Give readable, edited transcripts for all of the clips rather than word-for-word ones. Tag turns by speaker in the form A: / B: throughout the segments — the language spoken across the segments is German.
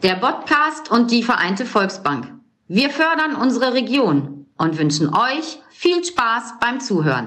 A: der Podcast und die Vereinte Volksbank. Wir fördern unsere Region und wünschen euch viel Spaß beim Zuhören.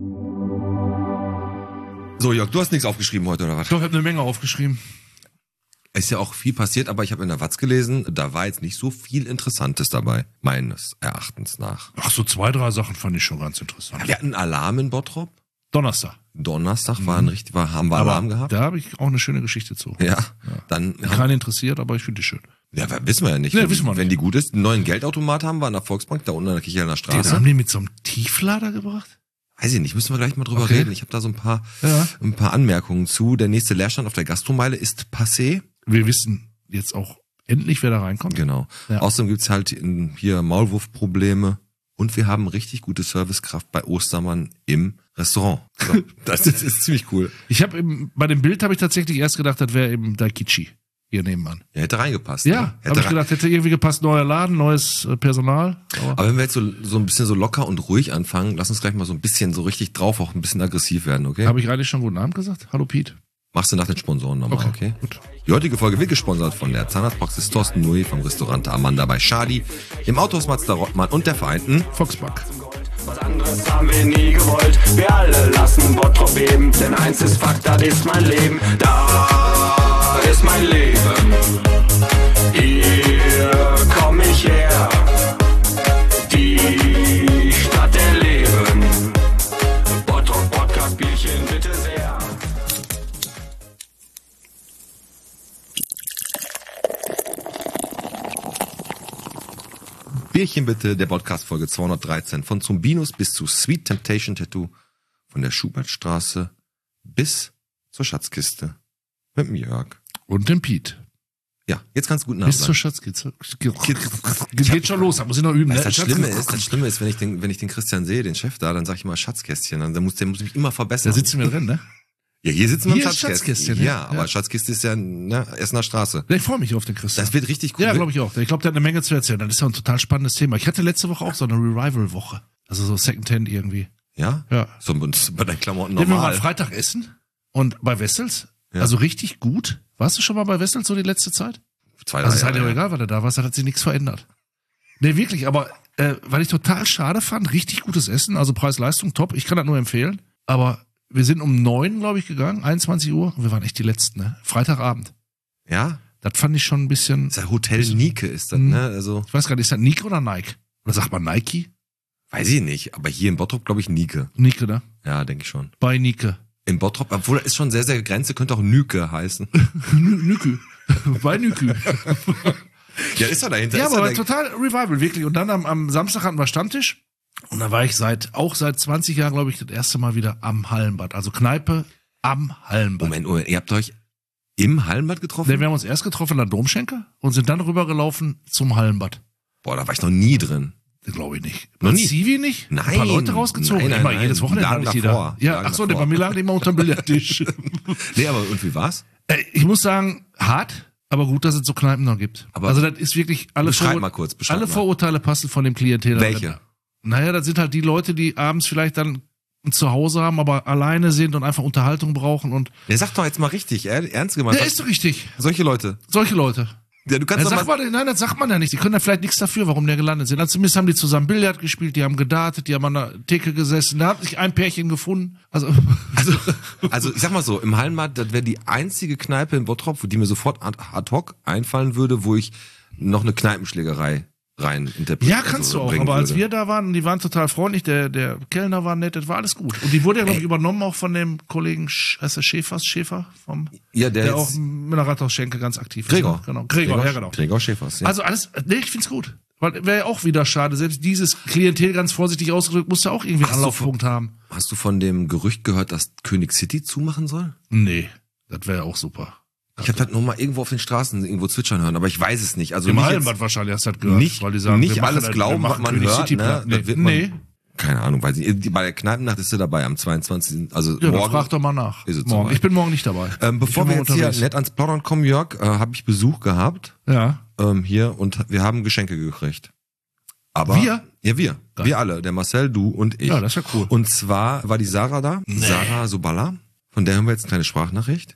B: So, Jörg, du hast nichts aufgeschrieben heute, oder was?
C: Doch, ich habe eine Menge aufgeschrieben.
B: Ist ja auch viel passiert, aber ich habe in der Watz gelesen, da war jetzt nicht so viel Interessantes dabei, meines Erachtens nach.
C: Ach, so 2, 3 Sachen fand ich schon ganz interessant.
B: Wir hatten Alarm in Bottrop.
C: Donnerstag
B: Haben wir Alarm gehabt.
C: Da habe ich auch eine schöne Geschichte zu.
B: Ja. Dann
C: Keinen interessiert, aber ich finde die schön.
B: Ja, wissen wir ja nicht.
C: Nee, wissen wir
B: Wenn
C: nicht.
B: die gut ist, einen neuen Geldautomat haben wir an der Volksbank, da unten an der Kichelner
C: Den
B: Straße.
C: haben die mit so einem Tieflader gebracht?
B: Weiß ich nicht, müssen wir gleich mal drüber
C: Okay.
B: reden. Ich habe da so ein paar Anmerkungen zu. Der nächste Leerstand auf der Gastromeile ist passé.
C: Wir wissen jetzt auch endlich, wer da reinkommt.
B: Genau.
C: Ja.
B: Außerdem gibt's halt hier Maulwurfprobleme. Und wir haben richtig gute Servicekraft bei Ostermann im Restaurant. So, das ist ziemlich cool.
C: Ich habe bei dem Bild habe ich tatsächlich erst gedacht, das wäre eben Daikichi hier nebenan.
B: Ja, hätte reingepasst.
C: Ja,
B: ne?
C: habe ich gedacht, hätte irgendwie gepasst, neuer Laden, neues Personal.
B: Aber wenn wir jetzt so ein bisschen so locker und ruhig anfangen, lass uns gleich mal so ein bisschen so richtig drauf, auch ein bisschen aggressiv werden, okay?
C: Habe ich eigentlich schon guten Abend gesagt? Hallo Pete.
B: Machst du nach den Sponsoren nochmal, okay?
C: Gut.
B: Die heutige Folge wird gesponsert von der Zahnarztpraxis Thorsten Nui, vom Restaurant Amanda bei Schadi, dem Autohaus Mazda Rottmann und der Vereinten
C: Volksbank.
D: Was anderes haben wir nie gewollt. Wir alle lassen Bottrop beben, denn eins ist Fakt, das ist mein Leben. Da ist mein Leben. Hier komm ich her. Die Stadt der Leben. Bottrop Podcast Bierchen bitte sehr.
B: Bierchen bitte, der Podcast Folge 213 von Zumbinus bis zu Sweet Temptation Tattoo, von der Schubertstraße bis zur Schatzkiste mit dem Jörg.
C: Und dem Pete.
B: Ja, jetzt kannst du guten Abend
C: Bis zur Schatzkiste. Geht schon los, da muss ich noch üben. Ne?
B: Das Schlimme ist, wenn ich den Christian sehe, den Chef da, dann sag ich immer Schatzkästchen, der muss mich immer verbessern.
C: Da sitzen wir drin, ne?
B: Ja, hier sitzen wir
C: Hier
B: im
C: ist
B: Schatzkästchen.
C: Schatzkästchen,
B: Ja, aber Schatzkiste ist ja Essener Straße.
C: Ich freue mich auf den Christian.
B: Das wird richtig cool.
C: Ja, glaube ich auch. Ich glaube, der hat eine Menge zu erzählen. Das ist ja ein total spannendes Thema. Ich hatte letzte Woche auch so eine Revival-Woche. Also so Secondhand irgendwie.
B: Ja?
C: Ja.
B: So bei deinen Klamotten
C: Wir waren
B: normal.
C: Freitag essen und bei Wessels,
B: Ja.
C: also richtig gut. Warst du schon mal bei Wessels so die letzte Zeit?
B: 2, 3
C: Also es ist halt
B: Jahre,
C: ja egal, was du da warst, da hat sich nichts verändert. Nee, wirklich, aber weil ich total schade fand, richtig gutes Essen, also Preis-Leistung, top, ich kann das nur empfehlen. Aber wir sind um 9, glaube ich, gegangen, 21 Uhr, und wir waren echt die Letzten, ne? Freitagabend.
B: Ja?
C: Das fand ich schon ein bisschen,
B: Das ist ja Hotel Nike ist das, ne? Also,
C: ich weiß gar nicht, ist das Nike oder Nike? Oder sagt man Nike?
B: weiß ich nicht, aber hier in Bottrop glaube ich Nike.
C: Nike, ne?
B: Ja, denke ich schon.
C: Bei Nike.
B: In Bottrop, obwohl das ist schon sehr, sehr Grenze, könnte auch Nike heißen.
C: Nike. Bei Nike.
B: Ja, ist doch dahinter.
C: Ja,
B: ist
C: aber
B: doch
C: total Revival, wirklich. Und dann am Samstag hatten wir Stammtisch. Und da war ich seit 20 Jahren, glaube ich, das erste Mal wieder am Hallenbad. Also Kneipe am Hallenbad.
B: Moment, ihr habt euch im Hallenbad getroffen?
C: Wir haben uns erst getroffen an der Domschenke und sind dann rübergelaufen zum Hallenbad.
B: Boah, da war ich noch nie drin.
C: Glaube ich nicht.
B: Noch
C: Hat
B: nie?
C: Zivi nicht?
B: Nein.
C: Ein paar Leute rausgezogen?
B: Nein,
C: Immer,
B: nein,
C: jedes Wochenende
B: lagen
C: hatte ich die
B: davor.
C: da. Ja,
B: Lagen
C: ach so,
B: davor.
C: bei mir lagen die immer unterm Billardtisch.
B: Nee, aber und wie war's?
C: Ich muss sagen, hart, aber gut, dass es so Kneipen noch gibt.
B: Aber
C: also das ist wirklich
B: beschreib mal kurz, beschreib
C: alle
B: mal.
C: Vorurteile passen von dem Klientel.
B: Welche?
C: Naja, das sind halt die Leute, die abends vielleicht dann ein Zuhause haben, aber alleine sind und einfach Unterhaltung brauchen und.
B: Der sagt doch jetzt mal richtig, ernst gemeint.
C: Ja, ist doch richtig.
B: Solche Leute.
C: Solche Leute.
B: Ja, du kannst
C: Dann
B: doch mal,
C: nein, das sagt man ja nicht. Die können da vielleicht nichts dafür, warum der gelandet sind. Also zumindest haben die zusammen Billard gespielt, die haben gedartet, die haben an der Theke gesessen, da hat sich ein Pärchen gefunden. Also
B: also ich sag mal so, im Hallenbad, das wäre die einzige Kneipe in Bottrop, die mir sofort ad hoc einfallen würde, wo ich noch eine Kneipenschlägerei rein interpretieren.
C: ja, kannst du auch. Aber als wir da waren, die waren total freundlich, der Kellner war nett, das war alles gut. Und die wurde ja, glaube ich, übernommen auch von dem Kollegen, heißt der Schäfer vom,
B: Ja,
C: der auch
B: jetzt-
C: mit der Rathausschenke ganz aktiv
B: Gregor.
C: ist. Genau. Gregor, ja genau.
B: Gregor Schäfers, ja.
C: Also alles, nee, ich find's gut. Weil wäre ja auch wieder schade. Selbst dieses Klientel, ganz vorsichtig ausgedrückt, musste auch irgendwie einen
B: Hast du
C: Anlaufpunkt haben.
B: Hast du von dem Gerücht gehört, dass König City zumachen soll?
C: Nee, das wäre auch super.
B: Ich habe das nur mal irgendwo auf den Straßen irgendwo zwitschern hören, aber ich weiß es nicht. Also
C: Im
B: nicht
C: Hallenbad
B: jetzt,
C: wahrscheinlich hast du das gehört.
B: nicht,
C: weil die sagen,
B: nicht
C: wir machen
B: alles
C: das,
B: glauben,
C: wir
B: was
C: machen
B: man
C: König
B: hört.
C: City
B: Ne?
C: platt.
B: Das wird man,
C: Nee.
B: Keine Ahnung, weiß ich. Bei der Kneipennacht ist er dabei am 22. Also
C: Ja, dann
B: morgen.
C: frag doch mal nach.
B: ist es
C: Morgen.
B: soweit.
C: Ich bin morgen nicht dabei.
B: Bevor
C: Ich
B: wir
C: bin
B: jetzt
C: morgen
B: hier
C: unterwegs.
B: nett ans Plaudern kommen, Jörg, habe ich Besuch gehabt
C: Ja.
B: hier und wir haben Geschenke gekriegt. Aber
C: Wir?
B: Ja, wir.
C: Geil.
B: Wir alle. Der Marcel, du und ich.
C: Ja, das ist ja cool.
B: Und zwar war die Sarah da, Sarah Soballa, von der haben wir jetzt eine kleine Sprachnachricht.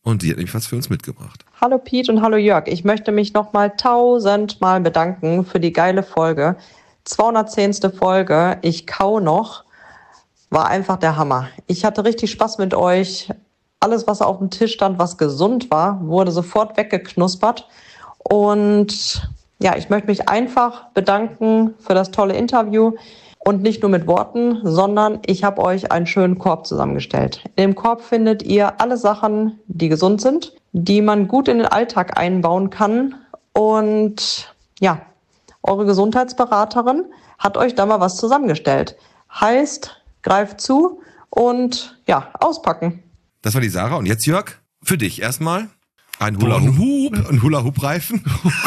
B: Und die hat nämlich was für uns mitgebracht.
E: Hallo Piet und hallo Jörg. Ich möchte mich nochmal 1000-mal bedanken für die geile Folge. 210. Folge. Ich kau noch. War einfach der Hammer. Ich hatte richtig Spaß mit euch. Alles, was auf dem Tisch stand, was gesund war, wurde sofort weggeknuspert. Und ja, ich möchte mich einfach bedanken für das tolle Interview. Und nicht nur mit Worten, sondern ich habe euch einen schönen Korb zusammengestellt. In dem Korb findet ihr alle Sachen, die gesund sind, die man gut in den Alltag einbauen kann. Und ja, eure Gesundheitsberaterin hat euch da mal was zusammengestellt. Heißt, greift zu und ja, auspacken.
B: Das war die Sarah. Und jetzt, Jörg, für dich erstmal ein Hula-Hoop. Ein Hula-Hoop-Reifen.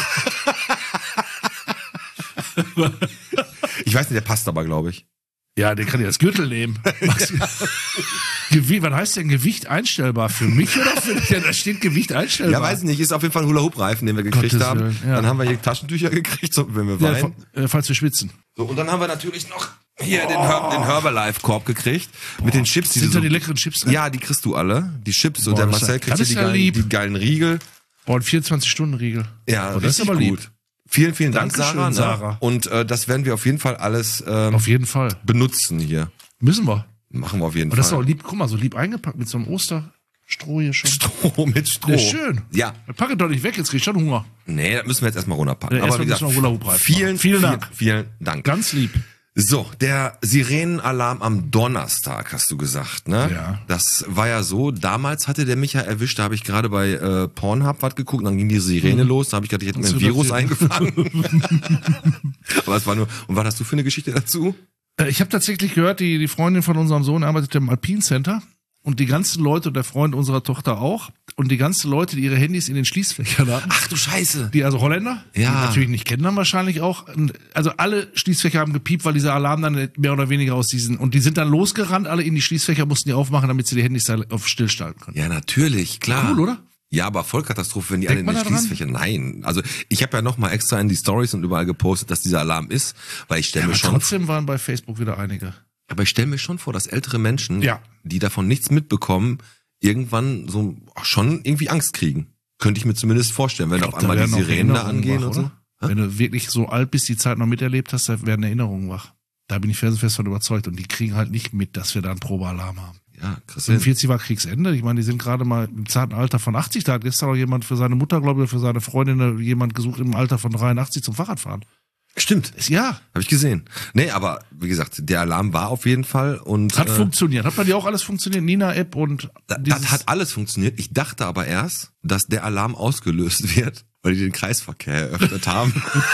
B: Ich weiß nicht, der passt aber, glaube ich.
C: Ja, den kann ich als Gürtel nehmen. Was heißt denn Gewicht einstellbar? Für mich oder für dich? Da steht Gewicht einstellbar.
B: Ja, weiß nicht. Ist auf jeden Fall ein Hula-Hoop-Reifen, den wir gekriegt
C: Gottes
B: haben.
C: Willen, ja.
B: Dann haben wir hier Taschentücher gekriegt, so, wenn wir weinen.
C: Falls wir schwitzen.
B: So, und dann haben wir natürlich noch hier den Herbalife-Korb gekriegt. Mit den Chips.
C: Sind da die leckeren Chips drin?
B: Ja, die kriegst du alle. Die Chips. Und
C: Boah,
B: der
C: das
B: Marcel
C: ist
B: kriegt
C: ja
B: die geilen Riegel.
C: Boah, ein 24-Stunden-Riegel.
B: Ja,
C: das ist aber lieb.
B: gut. Vielen, vielen Dank,
C: Dankeschön,
B: Sarah.
C: Sarah.
B: Und das werden wir auf jeden Fall alles
C: Auf jeden Fall.
B: benutzen hier.
C: Müssen wir.
B: Machen wir auf jeden
C: Und das ist
B: Fall.
C: auch lieb, guck mal, so lieb eingepackt mit so einem Osterstroh hier schon.
B: Stroh mit Stroh.
C: Der ist schön.
B: Ja.
C: Pack es doch nicht weg, jetzt krieg ich schon Hunger.
B: Nee, das müssen wir jetzt erstmal runterpacken.
C: Ja,
B: Aber
C: erstmal
B: wie gesagt,
C: müssen wir Hula-Hoop-Reifen
B: vielen
C: machen.
B: Vielen Dank.
C: Ganz lieb.
B: So, der Sirenenalarm am Donnerstag, hast du gesagt, ne?
C: Ja.
B: Das war ja so, damals hatte der mich ja erwischt, da habe ich gerade bei Pornhub was geguckt, dann ging die Sirene los, da habe ich gedacht, ich hätte mir ein Virus eingefangen. Aber es war nur, und was hast du für eine Geschichte dazu?
C: Ich habe tatsächlich gehört, die Freundin von unserem Sohn arbeitet im Alpine Center und die ganzen Leute und der Freund unserer Tochter auch und die ganzen Leute, die ihre Handys in den Schließfächern hatten.
B: Ach du Scheiße.
C: Die also Holländer, die
B: Ja.
C: natürlich nicht kennen, dann wahrscheinlich auch. Also alle Schließfächer haben gepiept, weil dieser Alarm dann mehr oder weniger aus diesen, und die sind dann losgerannt, alle in die Schließfächer, mussten die aufmachen, damit sie die Handys da auf stillstellen können.
B: Ja, natürlich, klar.
C: Cool, oder?
B: Ja, aber Vollkatastrophe, wenn die alle in
C: man
B: den
C: da dran?
B: Schließfächern. Nein. Also ich habe ja nochmal extra in die Stories und überall gepostet, dass dieser Alarm ist, weil ich stelle
C: Aber
B: mir schon.
C: trotzdem waren bei Facebook wieder einige.
B: Aber ich stelle mir schon vor, dass ältere Menschen,
C: Ja.
B: die davon nichts mitbekommen, irgendwann so schon irgendwie Angst kriegen. Könnte ich mir zumindest vorstellen, wenn
C: Ich
B: auf
C: glaub, da
B: einmal die
C: werden auch
B: Sirenen da
C: Erinnerungen
B: angehen
C: wach,
B: und so.
C: oder? Wenn du wirklich so alt bist, die Zeit noch miterlebt hast, da werden Erinnerungen wach. Da bin ich felsenfest von überzeugt. Und die kriegen halt nicht mit, dass wir da einen Probealarm haben.
B: Ja, Christian.
C: 45 war Kriegsende. Ich meine, die sind gerade mal im zarten Alter von 80. Da hat gestern auch jemand für seine Mutter, glaube ich, oder für seine Freundin jemand gesucht im Alter von 83 zum Fahrradfahren.
B: Stimmt.
C: Ja,
B: Habe ich gesehen. Nee, aber wie gesagt, der Alarm war auf jeden Fall und
C: hat funktioniert. Hat bei dir auch alles funktioniert? Nina-App und
B: das hat alles funktioniert. Ich dachte aber erst, dass der Alarm ausgelöst wird, weil die den Kreisverkehr eröffnet haben.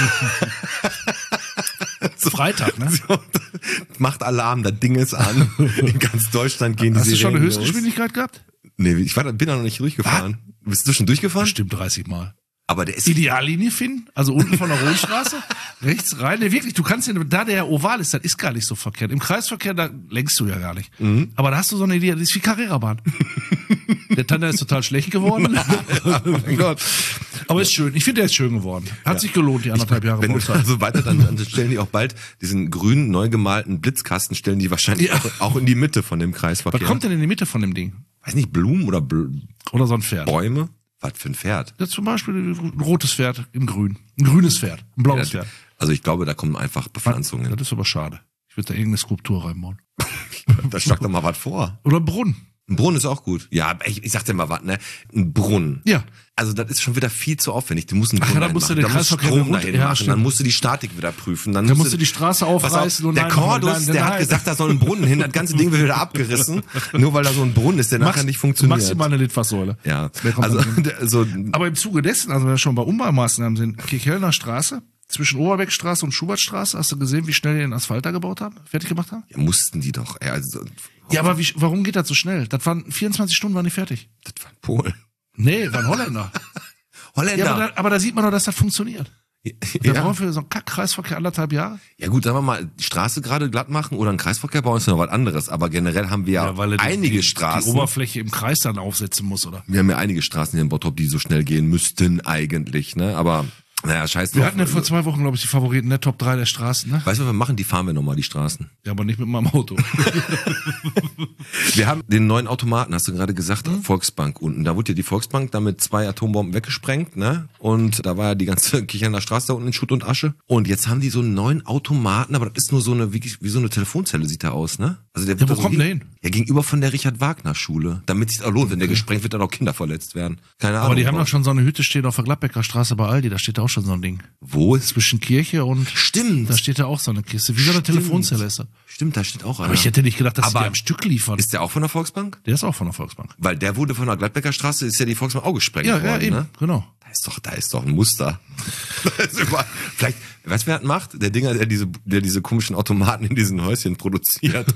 C: Freitag, ne?
B: So, macht Alarm, das Ding ist an. In ganz Deutschland gehen die
C: Hast du schon eine
B: Sirenen los.
C: Höchstgeschwindigkeit gehabt?
B: Nee, bin da noch nicht durchgefahren. Bist du schon durchgefahren?
C: Bestimmt 30 Mal.
B: Aber der ist
C: Ideallinie finden, also unten von der Rohnstraße, rechts rein. Nee, wirklich, du kannst ja, da der oval ist, das ist gar nicht so verkehrt. Im Kreisverkehr, da lenkst du ja gar nicht. Aber da hast du so eine Idee, das ist wie Carrera-Bahn. Der Tanner ist total schlecht geworden.
B: oh mein Gott.
C: Aber ist schön. Ich finde, der ist schön geworden. Hat sich gelohnt, die 1,5 Jahre
B: Wenn du
C: Bauzeit.
B: also weiter, dann stellen die auch bald diesen grünen, neu gemalten Blitzkasten, stellen die wahrscheinlich
C: Ja.
B: auch in die Mitte von dem Kreisverkehr.
C: Was kommt denn in die Mitte von dem Ding?
B: Weiß nicht, Blumen oder
C: Oder so ein Pferd?
B: Bäume? Was für ein Pferd?
C: Ja, zum Beispiel ein rotes Pferd in grün. Ein grünes Pferd. Ein blaues Pferd.
B: Also ich glaube, da kommen einfach Bepflanzungen.
C: Das ist aber schade. Ich würde da irgendeine Skulptur reinbauen.
B: Da schlag doch mal was vor.
C: Oder ein Brunnen.
B: Ein Brunnen ist auch gut. Ja, aber ich sag dir mal was, ne? Ein Brunnen.
C: Ja.
B: Also das ist schon wieder viel zu aufwendig. Du musst einen
C: Ach
B: Brunnen
C: ja, dann musst du
B: machen.
C: den
B: Da musst
C: Kreisverkehr
B: Strom
C: wieder
B: dahin
C: runter- ja,
B: machen.
C: stimmt.
B: Dann musst du die Statik wieder prüfen. Dann
C: musst du die Straße aufreißen und
B: der
C: nein,
B: Cordus,
C: nein,
B: der hat
C: nein.
B: gesagt, da soll ein Brunnen hin. Das ganze Ding wird wieder abgerissen. Nur weil da so ein Brunnen ist, der nachher nicht funktioniert.
C: Maximal eine Litfaßsäule.
B: Ja,
C: Wer kommt
B: also
C: dann hin?
B: so
C: Aber im Zuge dessen, also wenn wir schon bei Umbaumaßnahmen sind, Kirchhellner Straße, zwischen Oberbeckstraße und Schubertstraße, hast du gesehen, wie schnell die den Asphalt da gebaut haben? Fertig gemacht haben?
B: ja, mussten die doch. Ja, also,
C: Ja, aber warum geht das so schnell? Das waren 24 Stunden, waren die fertig.
B: das war Polen.
C: Nee, waren Holländer.
B: Holländer.
C: Ja, aber da sieht man doch, dass das funktioniert. Da
B: ja.
C: brauchen wir so einen Kack-Kreisverkehr 1,5 Jahre.
B: Ja gut, sagen wir mal, die Straße gerade glatt machen oder einen Kreisverkehr bauen ist noch was anderes. Aber generell haben wir ja,
C: weil er
B: einige
C: die
B: Straßen.
C: Oberfläche im Kreis dann aufsetzen muss, oder?
B: Wir haben ja einige Straßen hier in Bottrop, die so schnell gehen müssten eigentlich, ne? Aber Naja, scheiß drauf.
C: Wir hatten ja vor 2 Wochen, glaube ich, die Favoriten der Top 3 der Straßen, ne?
B: Weißt du, was wir machen? Die fahren wir nochmal, die Straßen.
C: Ja, aber nicht mit meinem Auto.
B: Wir haben den neuen Automaten, hast du gerade gesagt, Volksbank unten. Da wurde ja die Volksbank dann mit 2 Atombomben weggesprengt, ne? Und da war ja die ganze Kirchner Straße da unten in Schutt und Asche. Und jetzt haben die so einen neuen Automaten, aber das ist nur so eine, wie so eine Telefonzelle sieht der aus, ne? Also der wird
C: wo kommt der hin?
B: Ja, gegenüber von der Richard-Wagner-Schule. Damit sich auch lohnt, wenn der gesprengt wird, dann auch Kinder verletzt werden. Keine Ahnung.
C: Aber die haben doch schon so eine Hütte stehen auf der Gladbecker Straße bei Aldi, da steht da auch schon so ein Ding.
B: Wo ist?
C: Zwischen Kirche und...
B: Stimmt.
C: Da steht da auch so eine Kiste. Wie so eine Telefonzelle ist das.
B: Stimmt, da steht auch einer.
C: Aber ich hätte nicht gedacht, dass
B: Aber
C: die am Stück liefern.
B: Ist der auch von der Volksbank?
C: Der ist auch von der Volksbank.
B: Weil der wurde von der Gladbecker Straße, ist ja die Volksbank auch gesprengt worden,
C: Ja, eben,
B: ne?
C: genau.
B: Da ist doch ein Muster. Vielleicht, weißt du, wer das macht? Der Dinger, der diese komischen Automaten in diesen Häuschen produziert.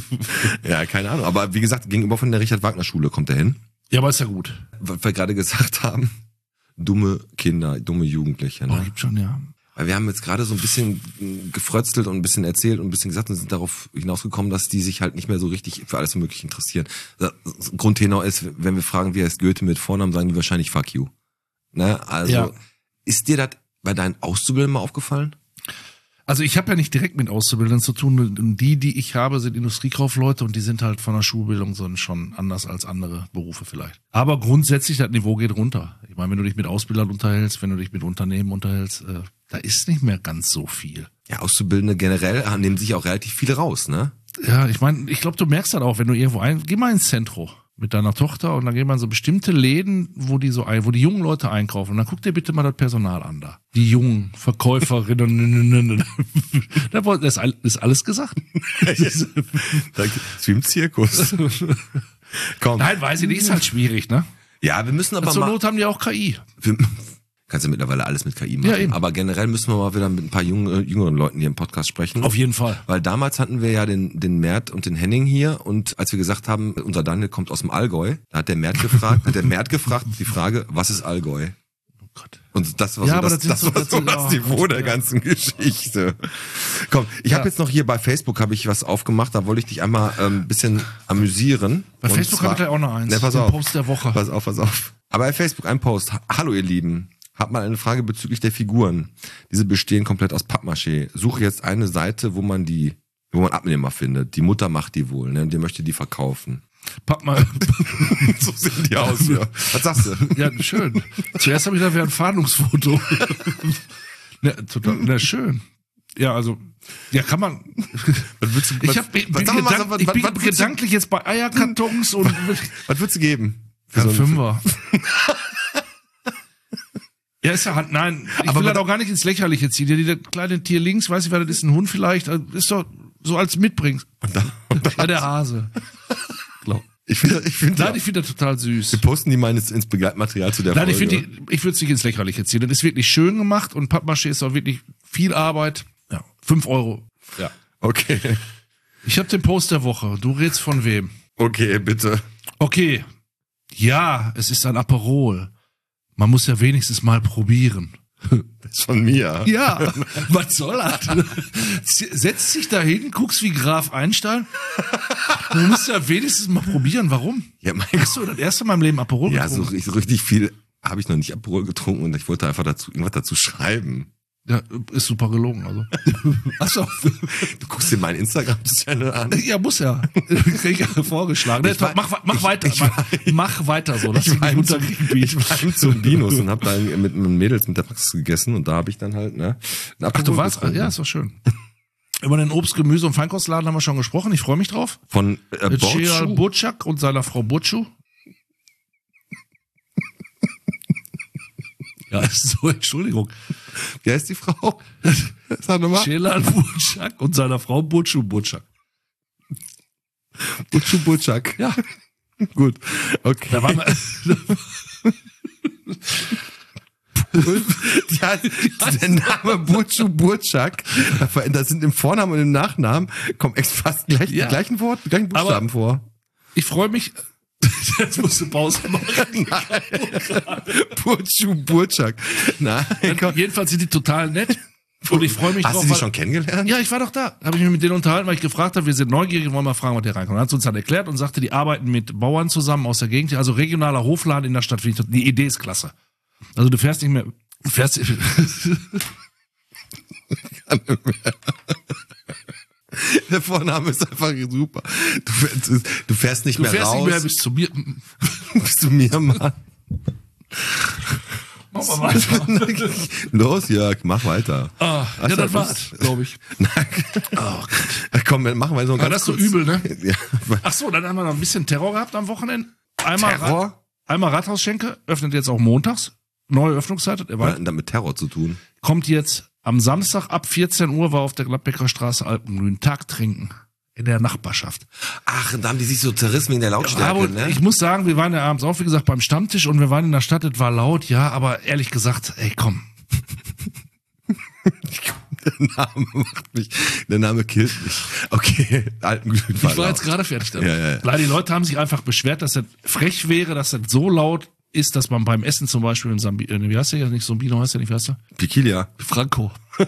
B: Ja, keine Ahnung. Aber wie gesagt, gegenüber von der Richard-Wagner-Schule kommt er hin.
C: Ja, aber ist ja gut.
B: Was wir gerade gesagt haben, dumme Kinder, dumme Jugendliche. Ne?
C: Gibt schon, ja.
B: Weil wir haben jetzt gerade so ein bisschen gefrötzelt und ein bisschen erzählt und ein bisschen gesagt und sind darauf hinausgekommen, dass die sich halt nicht mehr so richtig für alles Mögliche interessieren. Grundtenor ist, wenn wir fragen, wie heißt Goethe mit Vornamen, sagen die wahrscheinlich fuck you. Ne? Also, ja. Ist dir das bei deinen Auszubildenden mal aufgefallen?
C: Also ich habe ja nicht direkt mit Auszubildenden zu tun. Die ich habe, sind Industriekaufleute und die sind halt von der Schulbildung so schon anders als andere Berufe vielleicht. Aber grundsätzlich, das Niveau geht runter. Ich meine, wenn du dich mit Ausbildern unterhältst, wenn du dich mit Unternehmen unterhältst, da ist nicht mehr ganz so viel.
B: Ja, Auszubildende generell nehmen sich auch relativ viele raus, ne?
C: Ja, ich meine, ich glaube, du merkst das auch, wenn du irgendwo geh mal ins Zentrum mit deiner Tochter und dann geht man so bestimmte Läden, wo die jungen Leute einkaufen. Und dann guck dir bitte mal das Personal an da. Die jungen Verkäuferinnen. Da ist alles gesagt.
B: Das ist wie im Zirkus.
C: Komm. Nein, weiß ich nicht, ist halt schwierig, ne?
B: Ja, wir müssen aber
C: zur Not haben die auch KI.
B: Kannst ja mittlerweile alles mit KI machen. Ja, eben. Aber generell müssen wir mal wieder mit ein paar jüngeren Leuten hier im Podcast sprechen.
C: Auf jeden Fall.
B: Weil damals hatten wir ja den Mert und den Henning hier und als wir gesagt haben, unser Daniel kommt aus dem Allgäu, da hat der Mert gefragt, die Frage, was ist Allgäu? Oh Gott. Und das war so das Niveau der ganzen Geschichte. Komm, ich habe jetzt noch hier bei Facebook habe ich was aufgemacht, da wollte ich dich einmal ein bisschen amüsieren.
C: Bei Facebook habe ich gleich auch noch eins.
B: Ne, pass auf.
C: Post der Woche.
B: Pass auf. Aber bei Facebook ein Post. Hallo ihr Lieben. Hab mal eine Frage bezüglich der Figuren. Diese bestehen komplett aus Pappmaché. Suche jetzt eine Seite, wo man Abnehmer findet. Die Mutter macht die wohl, ne? Und die möchte die verkaufen. So sehen die aus, ja. Was sagst du?
C: Ja, schön. Zuerst habe ich gedacht, wäre ein Fahndungsfoto. Na, schön. Ja, also, ja, kann man. Ich bin gedanklich jetzt bei Eierkartons und.
B: Was würdest du geben?
C: Ja, Fünfer. Ja, ist ja, nein, ich will das auch gar nicht ins Lächerliche ziehen. Der kleine Tier links, weiß ich, was das ist, ein Hund vielleicht, ist doch so als mitbringst. Ja, der Hase.
B: Ich finde
C: das total süß.
B: Wir posten die mal ins Begleitmaterial zu der Folge.
C: Nein, ich würde es nicht ins Lächerliche ziehen. Das ist wirklich schön gemacht und Pappmaché ist auch wirklich viel Arbeit. Ja, 5 Euro.
B: Ja. Okay.
C: Ich habe den Post der Woche. Du redest von wem?
B: Okay, bitte. Okay.
C: Ja, es ist ein Aperol. Man muss ja wenigstens mal probieren.
B: Das ist von mir.
C: Ja, was soll das? Setzt dich da hin, guckst wie Graf Einstein. Du musst ja wenigstens mal probieren. Warum?
B: Ja,
C: hast du das erste Mal im Leben Aperol getrunken?
B: Ja, so richtig viel habe ich noch nicht Aperol getrunken und ich wollte einfach irgendwas dazu schreiben.
C: Ja, ist super gelogen, also. Achso.
B: Du guckst dir meinen Instagram-Channel an.
C: Ja, muss ja. Krieg ich vorgeschlagen. Mach weiter. Mach weiter so. Ich war
B: im Zumbinos und hab da mit Mädels mit der Praxis gegessen und da habe ich dann halt, ne?
C: Ach, du warst, ja, ist doch schön. Über den Obst-, Gemüse- und Feinkostladen haben wir schon gesprochen. Ich freue mich drauf.
B: Von
C: Czeal Burczak und seiner Frau Burcu. Ja, so, Entschuldigung.
B: Wie heißt die Frau? Sag nochmal.
C: Czeal Burczak und seiner Frau Burcu Burczak.
B: Burcu Burczak.
C: Ja.
B: Gut. Okay.
C: Da waren wir.
B: Ja, der Name Burcu Burczak, das sind im Vornamen und im Nachnamen, kommen fast die gleichen Buchstaben vor.
C: Ich freue mich. Jetzt musst du Pause machen.
B: Burcu Burczak. Nein.
C: Jedenfalls sind die total nett. Und ich freue mich drauf.
B: Hast du die schon kennengelernt?
C: Ja, ich war doch da. Habe ich mich mit denen unterhalten, weil ich gefragt habe, wir sind neugierig, wollen mal fragen, was der reinkommt. Dann hat sie uns dann erklärt und sagte, die arbeiten mit Bauern zusammen aus der Gegend. Also regionaler Hofladen in der Stadt. Die Idee ist klasse. Also du fährst nicht mehr Fährst
B: Der Vorname ist einfach super. Du fährst nicht mehr raus.
C: Du fährst nicht mehr bis zu mir.
B: Bis zu mir, Mann.
C: Mach mal weiter.
B: Los, Jörg, mach weiter.
C: Ja, das war's, glaube ich.
B: Oh, komm, machen wir so ein
C: ganz das ist so übel, ne?
B: Ja.
C: Ach so, dann haben wir noch ein bisschen Terror gehabt am Wochenende.
B: Terror?
C: Einmal Rathausschenke, öffnet jetzt auch montags. Neue Öffnungszeit.
B: Was hat damit Terror zu tun?
C: Kommt jetzt am Samstag ab 14 Uhr, war auf der Gladbecker Straße Alpengrün. Tag trinken. In der Nachbarschaft.
B: Ach, da haben die sich so zerrissen wegen der Lautstärke,
C: aber
B: ne?
C: Ich muss sagen, wir waren ja abends auch, wie gesagt, beim Stammtisch und wir waren in der Stadt, es war laut, ja, aber ehrlich gesagt, ey, komm.
B: Der Name killt mich. Okay, Alpenglühen war
C: Ich war jetzt gerade fertig damit.
B: Ja.
C: Leider, die Leute haben sich einfach beschwert, dass das frech wäre, dass das so laut ist, dass man beim Essen zum Beispiel wie heißt der ja nicht, Sombino heißt der nicht, wie heißt der?
B: Piquilia.
C: Franco.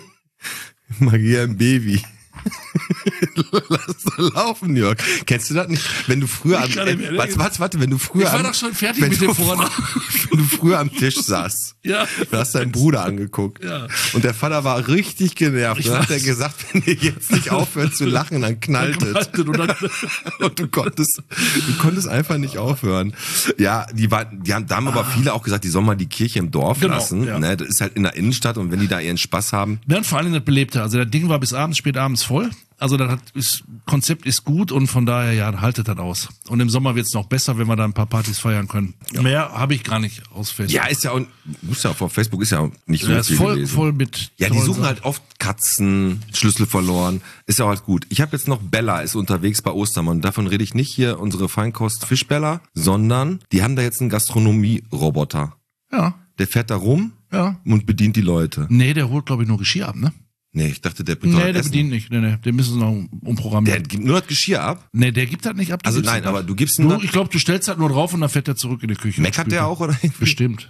B: Magia im Baby. Lass doch laufen, Jörg. Kennst du das nicht? Wenn du früher warte, wenn du früher
C: ich war doch schon fertig mit dem Vornamen.
B: Wenn du früher am Tisch saßt,
C: ja.
B: du hast deinen Bruder angeguckt.
C: Ja.
B: Und der Vater war richtig genervt. Dann hat er gesagt, wenn ihr jetzt nicht aufhört zu lachen, dann knallt es. Und du konntest einfach nicht aufhören. Ja, da haben aber viele auch gesagt, die sollen mal die Kirche im Dorf lassen. Ja. Ne, das ist halt in der Innenstadt und wenn die da ihren Spaß haben.
C: Ja, und vor allem das Belebte. Also das Ding war bis abends, spät abends voll. Also das Konzept ist gut und von daher, ja, haltet das aus. Und im Sommer wird's noch besser, wenn wir da ein paar Partys feiern können. Ja. Mehr habe ich gar nicht aus Facebook.
B: Ja, ist ja auch, auf Facebook ist ja nicht so viel gewesen.
C: Voll mit.
B: Ja, die suchen halt oft Katzen, Schlüssel verloren. Ist ja auch halt gut. Ich habe jetzt noch Bella, ist unterwegs bei Ostermann. Davon rede ich nicht hier, unsere Feinkost Fischbella, sondern die haben da jetzt einen Gastronomie-Roboter.
C: Ja.
B: Der fährt da rum und bedient die Leute.
C: Nee, der holt, glaube ich, nur Geschirr ab, ne?
B: Nee, ich dachte, der bringt
C: der bedient nicht. Nee, den müssen sie noch umprogrammieren.
B: Der gibt nur das Geschirr ab?
C: Nee, der gibt das nicht ab.
B: Also nein, aber du gibst ihn.
C: Ich glaube, du stellst das nur drauf und dann fährt der zurück in die Küche.
B: Meckert der auch, oder?
C: Bestimmt.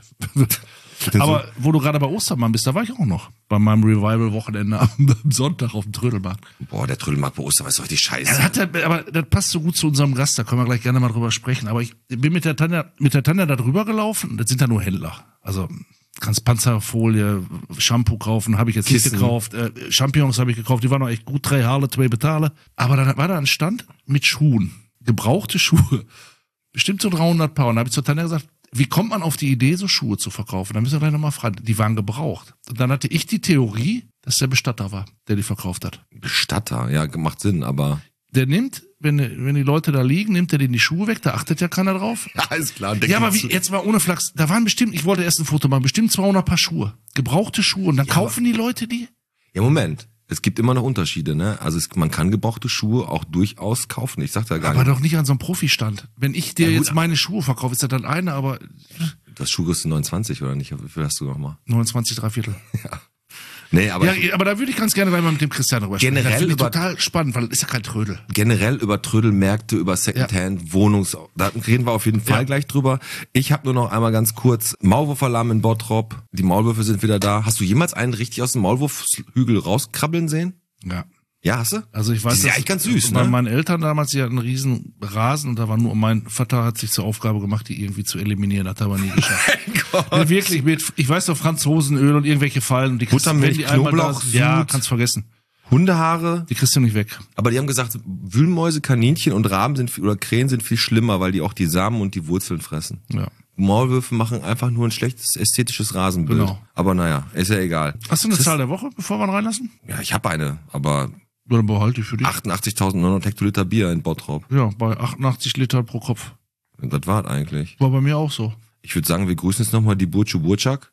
C: Aber wo du gerade bei Ostermann bist, da war ich auch noch. Bei meinem Revival-Wochenende am Sonntag auf dem Trödelmarkt.
B: Boah, der Trödelmarkt bei Ostermann ist doch richtig scheiße.
C: Ja, aber das passt so gut zu unserem Gast, da können wir gleich gerne mal drüber sprechen. Aber ich bin mit der Tanja da drüber gelaufen. Das sind da nur Händler. Also kannst Panzerfolie, Shampoo kaufen, habe ich jetzt nicht gekauft. Champignons habe ich gekauft, die waren noch echt gut, 3 Harle, 2 Betale. Aber dann war da ein Stand mit Schuhen, gebrauchte Schuhe, bestimmt so 300 Paar. Und da habe ich zur Tanja gesagt, wie kommt man auf die Idee, so Schuhe zu verkaufen? Da müssen wir gleich nochmal fragen. Die waren gebraucht. Und dann hatte ich die Theorie, dass der Bestatter war, der die verkauft hat.
B: Bestatter, ja, macht Sinn, aber...
C: Der nimmt, wenn die Leute da liegen, nimmt er denen die Schuhe weg, da achtet ja keiner drauf.
B: Ja, ist klar.
C: Ja, aber jetzt mal ohne Flachs, da waren bestimmt, ich wollte erst ein Foto machen, bestimmt 200 Paar Schuhe. Gebrauchte Schuhe und dann kaufen die Leute die?
B: Ja, Moment. Es gibt immer noch Unterschiede, ne? Also man kann gebrauchte Schuhe auch durchaus kaufen. Ich sag da gar nicht.
C: Aber doch nicht an so einem Profistand. Wenn ich dir jetzt meine Schuhe verkaufe, ist das dann eine, aber...
B: Das Schuhgröße 29 oder nicht? Wie viel hast du nochmal?
C: 29 3/4.
B: Ja. Nee, aber
C: aber da würde ich ganz gerne mal mit dem Christian drüber sprechen.
B: Generell
C: das finde ich total spannend, weil das ist ja kein Trödel.
B: Generell über Trödelmärkte, über Secondhand, da reden wir auf jeden Fall gleich drüber. Ich habe nur noch einmal ganz kurz Maulwurfalarm in Bottrop. Die Maulwürfe sind wieder da. Hast du jemals einen richtig aus dem Maulwurfshügel rauskrabbeln sehen?
C: Ja.
B: Ja, hast du?
C: Also ich weiß,
B: das ist ja eigentlich ganz süß,
C: bei
B: ne?
C: meinen Eltern damals, die hatten einen riesen Rasen und da war nur, mein Vater hat sich zur Aufgabe gemacht, die irgendwie zu eliminieren, hat er aber nie geschafft. Ja, wirklich, ich weiß doch, Franzosenöl und irgendwelche Fallen und die
B: Buttermilch, Knoblauch,
C: ja, kannst vergessen.
B: Hundehaare.
C: Die kriegst du nicht weg.
B: Aber die haben gesagt, Wühlmäuse, Kaninchen und Raben oder Krähen sind viel schlimmer, weil die auch die Samen und die Wurzeln fressen. Ja. Maulwürfe machen einfach nur ein schlechtes ästhetisches Rasenbild. Genau. Aber naja, ist ja egal.
C: Hast du eine Zahl der Woche, bevor wir ihn reinlassen?
B: Ja, ich habe eine, aber...
C: Ja, dann behalte ich für dich.
B: 88.900 Hektoliter Bier in Bottrop.
C: Ja, bei 88 Liter pro Kopf.
B: Das war eigentlich.
C: War bei mir auch so.
B: Ich würde sagen, wir grüßen jetzt nochmal die Burcu Burczak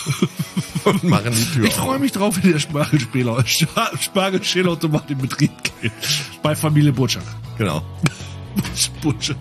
B: und machen die Tür
C: Ich freue mich drauf, wenn der Spargelschälautomat in Betrieb geht. Bei Familie Burczak.
B: Genau.
C: Burczak.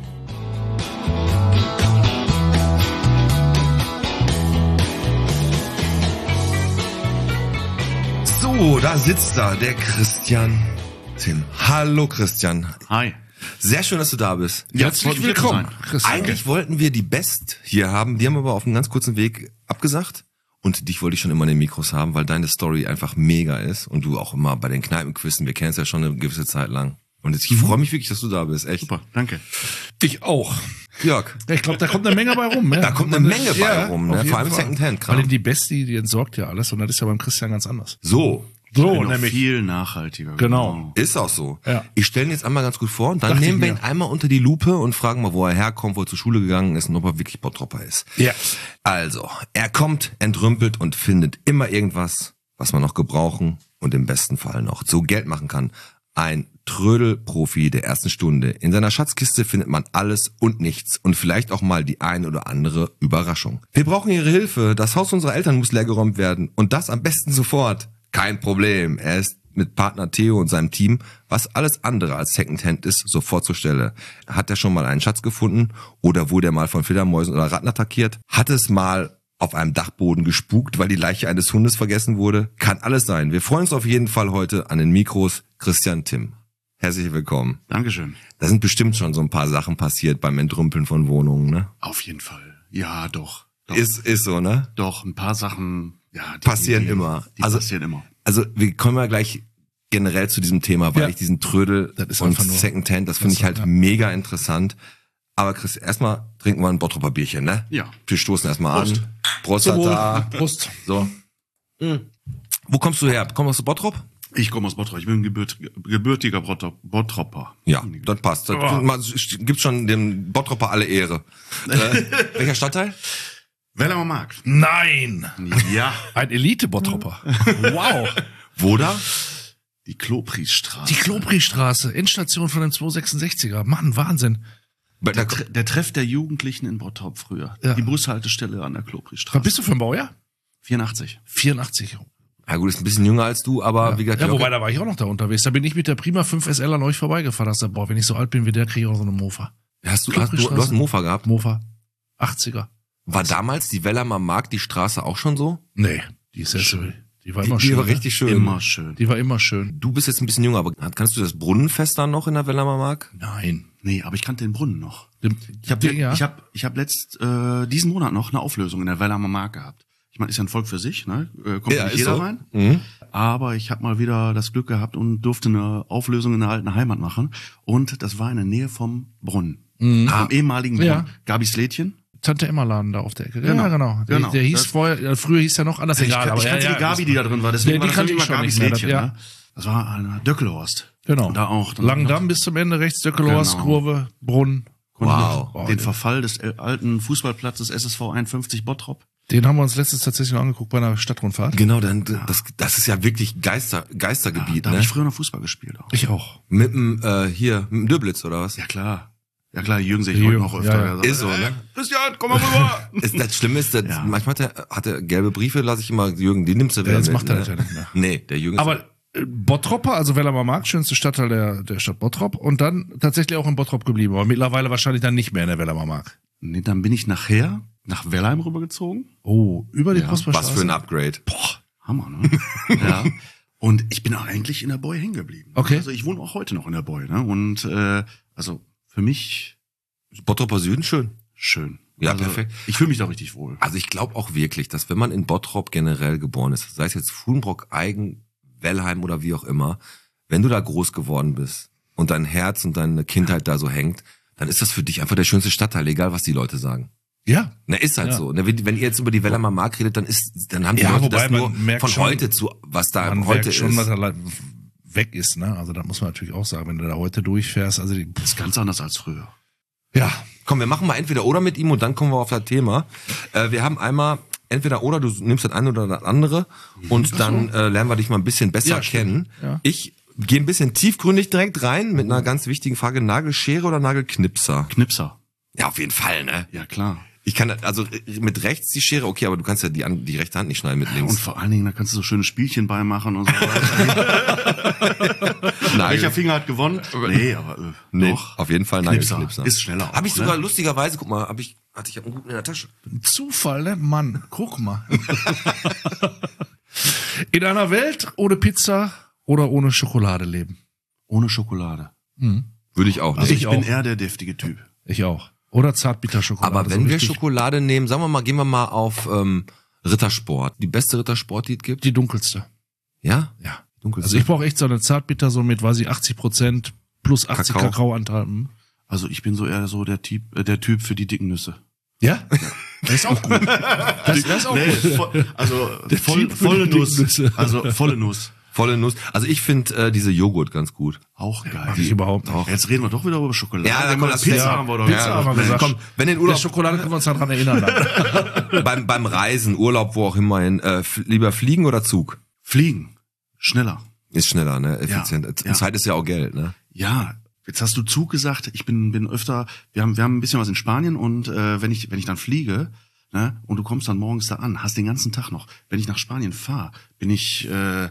B: So, da sitzt da der Christian Tim. Hallo Christian.
F: Hi.
B: Sehr schön, dass du da bist.
C: Herzlich willkommen.
B: Eigentlich wollten wir die Best hier haben, die haben aber auf einem ganz kurzen Weg abgesagt. Und dich wollte ich schon immer in den Mikros haben, weil deine Story einfach mega ist und du auch immer bei den Kneipenquizen, wir kennen es ja schon eine gewisse Zeit lang. Und ich freue mich wirklich, dass du da bist, echt.
F: Super, danke.
C: Ich auch.
B: Jörg.
C: Ich glaube, da kommt eine Menge bei rum. Ja.
B: Da kommt eine Menge bei rum, ne? Vor allem Secondhand-Kram.
C: Weil die Bestie, die entsorgt ja alles und das ist ja beim Christian ganz anders.
B: So,
C: Nämlich.
F: Viel nachhaltiger.
C: Genau.
B: ist auch so.
C: Ja.
B: Ich stelle ihn jetzt einmal ganz gut vor und dann
C: Dachte
B: nehmen wir
C: ich
B: ihn
C: mir.
B: einmal unter die Lupe und fragen mal, wo er herkommt, wo er zur Schule gegangen ist und ob er wirklich Bottropper ist.
C: Ja.
B: Also, er kommt, entrümpelt und findet immer irgendwas, was man noch gebrauchen und im besten Fall noch zu Geld machen kann. Ein Trödelprofi der ersten Stunde. In seiner Schatzkiste findet man alles und nichts und vielleicht auch mal die ein oder andere Überraschung. Wir brauchen Ihre Hilfe. Das Haus unserer Eltern muss leergeräumt werden und das am besten sofort. Kein Problem. Er ist mit Partner Theo und seinem Team, was alles andere als Secondhand ist, sofort zur Stelle. Hat er schon mal einen Schatz gefunden oder wurde er mal von Fledermäusen oder Ratten attackiert? Hat es mal auf einem Dachboden gespukt, weil die Leiche eines Hundes vergessen wurde? Kann alles sein. Wir freuen uns auf jeden Fall heute an den Mikros Christian Timm. Herzlich willkommen.
F: Dankeschön.
B: Da sind bestimmt schon so ein paar Sachen passiert beim Entrümpeln von Wohnungen, ne?
F: Auf jeden Fall. Ja, doch.
B: Ist so, ne?
F: Doch, ein paar Sachen, ja,
B: Passieren immer.
F: Die passieren immer.
B: Also wir kommen ja gleich generell zu diesem Thema, weil
C: Ja.
B: ich diesen Trödel
C: Das ist
B: und
C: einfach nur-
B: Secondhand, das finde ich halt mega interessant. Aber Chris, erstmal trinken wir ein Bottropper Bierchen, ne?
F: Ja.
B: Wir stoßen erstmal an. Prost,
C: Zum Wohl.
B: da.
C: Prost.
B: So. Wo kommst du her? Kommst du aus Bottrop?
F: Ich komme aus Bottrop. Ich bin gebürtiger Bottropper.
B: Ja, das passt. Das gibt's schon dem Bottropper alle Ehre. Welcher Stadtteil?
F: Wellermer Markt.
C: Nein.
F: Ja.
C: Ein Elite-Bottropper. Wow.
B: Wo da?
F: Die Klopristraße.
C: Die Klopri-Straße, Endstation von dem 266er. Mann, Wahnsinn.
F: Der Treff der Jugendlichen in Bottrop früher.
C: Ja.
F: Die Bushaltestelle an der Klopristraße.
C: Was bist du für ein Baujahr?
F: 84.
C: 84.
B: Ja gut, ist ein bisschen jünger als du, aber wie gesagt,
C: Ja,
B: Jörg-
C: wobei, da war ich auch noch da unterwegs. Da bin ich mit der Prima 5 SL an euch vorbeigefahren. Da hast du, boah, wenn ich so alt bin wie der, kriege ich auch so eine Mofa.
B: du hast einen Mofa gehabt.
C: Mofa. 80er.
B: War damals die Wellermer Markt, die Straße auch schon so?
C: Nee, die ist die war immer
B: Die
C: schön.
B: war
C: ne?
B: richtig schön.
F: Immer schön.
C: Die war immer schön.
B: Du bist jetzt ein bisschen jünger, aber kannst du das Brunnenfest dann noch in der Wellermer Mark?
C: Nein.
F: Nee, aber ich kannte den Brunnen noch.
C: Ich habe
F: Ich hab diesen Monat noch eine Auflösung in der Wellermer Mark gehabt. Ich meine, ist ja ein Volk für sich, ne? Kommt
B: Ja,
F: nicht
B: ist
F: jeder
B: so.
F: rein.
B: Mhm.
F: Aber ich habe mal wieder das Glück gehabt und durfte eine Auflösung in der alten Heimat machen. Und das war in der Nähe vom Brunnen. Am ehemaligen Brunnen.
C: Ja.
F: Gabis Lädchen.
C: Tante Emma Laden da auf der Ecke.
F: Genau.
C: Ja, genau.
F: Genau.
C: Der hieß
F: Das-
C: vorher, früher hieß der noch anders, egal.
F: ich kannte die Gabi, die da drin war. Deswegen
C: Ja,
F: war
C: die
F: das
C: kannte ich
F: immer
C: schon
F: Gabis
C: nicht mehr,
F: Lädchen.
C: ja.
F: Ne? Das war eine Döckelhorst.
C: Genau.
F: Und da auch. Dann
C: Langdamm bis zum Ende rechts, Döckelhorst,
F: Genau.
C: Kurve, Brunnen.
B: Wow.
C: Boah,
F: den Verfall des alten Fußballplatzes SSV 51 Bottrop.
C: Den haben wir uns letztens tatsächlich noch angeguckt bei einer Stadtrundfahrt.
B: Genau, dann das ist ja wirklich Geistergebiet,
F: Da habe
B: ne?
F: ich früher noch Fußball gespielt auch.
C: Ich auch.
B: Mit dem mit dem Döblitz oder was?
F: Ja klar. Ja klar, Jürgen sehe ich
C: Jürgen,
F: heute noch öfter.
C: ja, ja.
B: Ist so, ne?
F: Christian, komm mal rüber.
B: Das Schlimme ist,
F: Ja.
B: manchmal hat er gelbe Briefe, lasse ich immer Jürgen, die nimmst du wieder
C: das
B: mit,
C: macht er
B: ne?
C: natürlich nicht mehr.
B: Nee, der Jürgen
C: Aber Bottropper, also Wellermer Markt, schönste Stadtteil der Stadt Bottrop und dann tatsächlich auch in Bottrop geblieben, aber mittlerweile wahrscheinlich dann nicht mehr in der Wellermer Markt.
F: Nee, dann bin ich nachher nach Wellheim rübergezogen.
C: Oh, über die
F: Ja,
C: Prosperstraße.
B: was für ein Upgrade.
F: Boah, Hammer, ne? Ja. Und ich bin auch eigentlich in der Boy hängen geblieben.
C: Okay.
F: Also ich wohne auch heute noch in der Boy, ne? Und also für mich
B: Bottropper Süden, schön.
F: schön.
B: Ja,
F: also,
B: perfekt.
F: Ich fühle mich da richtig wohl.
B: Also ich glaube auch wirklich, dass wenn man in Bottrop generell geboren ist, sei es jetzt Fuhlenbrock, Eigen, Wellheim oder wie auch immer, wenn du da groß geworden bist und dein Herz und deine Kindheit da so hängt, dann ist das für dich einfach der schönste Stadtteil, egal was die Leute sagen.
C: Ja.
B: Na, ist halt
C: Ja.
B: so. Na, wenn ihr jetzt über die Wellermer Mark redet, dann haben die
C: Ja,
B: Leute
C: wobei
B: das nur
C: man merkt
B: von
C: schon-
B: heute zu, was da
C: Man
B: heute
C: merkt schon,
B: ist.
C: was da weg ist, ne? Also da muss man natürlich auch sagen, wenn du da heute durchfährst, also die,
F: Das ist ganz anders als früher.
C: ja.
B: Komm, wir machen mal entweder oder mit ihm und dann kommen wir auf das Thema. Wir haben einmal entweder oder, du nimmst das eine oder das andere und dann lernen wir dich mal ein bisschen besser
C: Ja, stimmt.
B: kennen.
C: Ja.
B: Ich gehe ein bisschen tiefgründig direkt rein mit einer ganz wichtigen Frage. Nagelschere oder Nagelknipser?
F: Knipser.
B: Ja, auf jeden Fall, ne?
F: Ja, klar.
B: Ich kann, also mit rechts die Schere, okay, aber du kannst ja die rechte Hand nicht schneiden mit
F: Und
B: links.
F: vor allen Dingen, da kannst du so schöne Spielchen beimachen und so. Welcher Finger hat gewonnen? Nee, aber
B: Nee,
F: doch.
B: auf jeden Fall
F: Knipser.
B: Nagelknipser.
F: Ist schneller.
B: Habe ich
F: auch,
B: sogar
F: ne?
B: lustigerweise, guck mal, ich hab einen guten in der Tasche.
C: Zufall, ne? Mann, guck mal. In einer Welt ohne Pizza oder ohne Schokolade leben.
F: Ohne Schokolade.
B: Würde ich auch.
F: Also
C: Ich
F: ich bin
C: auch.
F: eher der deftige Typ.
C: Ich auch. Oder Zartbitterschokolade.
B: Aber wenn
C: so
B: wir
C: richtig-
B: Schokolade nehmen, sagen wir mal, gehen wir mal auf Rittersport. Die beste Rittersport, die es gibt.
C: Die dunkelste.
B: Ja?
C: Ja.
B: Dunkelste.
C: Also ich brauche echt so eine Zartbitter, so mit, weiß ich, 80% plus 80 Kakaoanteil.
F: Also ich bin so eher so der Typ für die dicken Nüsse.
C: Ja? Das ist auch gut. Das ist auch gut.
F: Volle Nuss. Also volle Nuss.
B: Volle Nuss. Also ich finde diese Joghurt ganz gut.
F: Auch geil.
C: Mag ich überhaupt nicht.
F: Jetzt reden wir doch wieder über Schokolade.
B: Ja, dann kommt
F: Pizza haben wir doch.
C: Pizza haben wir gesagt.
B: Komm, wenn den Urlaub,
C: der Schokolade können wir uns daran erinnern.
B: beim Reisen, Urlaub, wo auch immer hin, lieber fliegen oder Zug?
F: Fliegen. Schneller.
B: Ist schneller, ne? Effizient.
F: Ja.
B: Zeit ist ja auch Geld, ne?
F: Ja. Jetzt hast du Zug gesagt. Ich bin öfter, wir haben ein bisschen was in Spanien und wenn ich dann fliege, ne, und du kommst dann morgens da an, hast den ganzen Tag noch. Wenn ich nach Spanien fahre, bin ich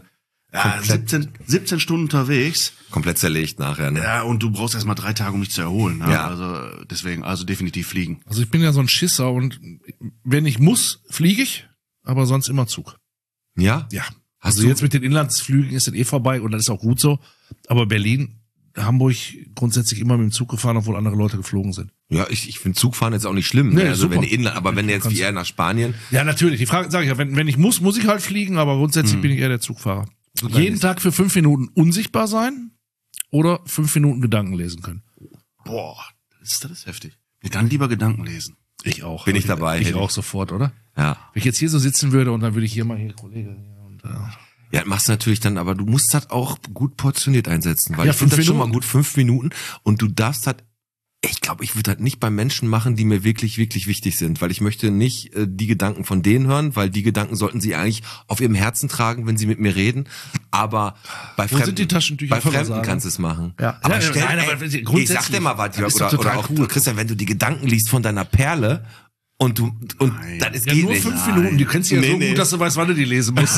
F: 17 Stunden unterwegs.
B: Komplett zerlegt nachher, ne?
F: Ja, und du brauchst erstmal 3 Tage, um dich zu erholen. Ne?
B: Ja.
F: Also deswegen, definitiv fliegen.
C: Also ich bin ja so ein Schisser und wenn ich muss, fliege ich, aber sonst immer Zug.
B: Ja?
C: Ja.
B: Hast
C: Also
B: du
C: jetzt mit den Inlandsflügen ist das vorbei und das ist auch gut so. Aber Berlin, Hamburg grundsätzlich immer mit dem Zug gefahren, obwohl andere Leute geflogen sind.
B: Ja, ich finde Zugfahren jetzt auch nicht schlimm.
C: Nee,
B: Ne? Also
C: super.
B: aber wenn jetzt wie er nach Spanien.
C: Ja, natürlich. Die Frage, sage ich ja, wenn ich muss ich halt fliegen, aber grundsätzlich bin ich eher der Zugfahrer. Jeden Tag für 5 Minuten unsichtbar sein oder 5 Minuten Gedanken lesen können.
F: Boah, das ist heftig. Nee, dann lieber Gedanken lesen.
C: Ich auch.
B: Bin ich dabei.
C: Ich auch sofort, oder?
B: Ja.
C: Wenn ich jetzt hier so sitzen würde und dann würde ich hier mal Kollege. Und,
B: Ja, machst du natürlich dann, aber du musst das auch gut portioniert einsetzen, weil
C: Ja,
B: ich finde
C: 5
B: das schon mal
C: Minuten.
B: gut, 5 Minuten und du darfst halt, ich glaube, ich würde das nicht bei Menschen machen, die mir wirklich, wirklich wichtig sind, weil ich möchte nicht die Gedanken von denen hören, weil die Gedanken sollten sie eigentlich auf ihrem Herzen tragen, wenn sie mit mir reden, aber bei
C: Wo sind die Taschentücher
B: bei
C: von der
B: Fremden
C: Sarah?
B: kannst du es machen.
C: Ja.
B: Aber,
C: Ja,
B: stell,
C: nein,
B: ey,
C: aber wenn sie-
B: ich
C: grundsätzlich-
B: sag dir mal was, Jörg,
C: ist doch total
B: oder auch
C: cool.
B: Christian, wenn du die Gedanken liest von deiner Perle und dann ist
C: Ja,
B: geht
C: nur
B: nicht.
C: 5 Minuten. Du kennst sie ja so gut, dass du weißt, wann du die lesen musst.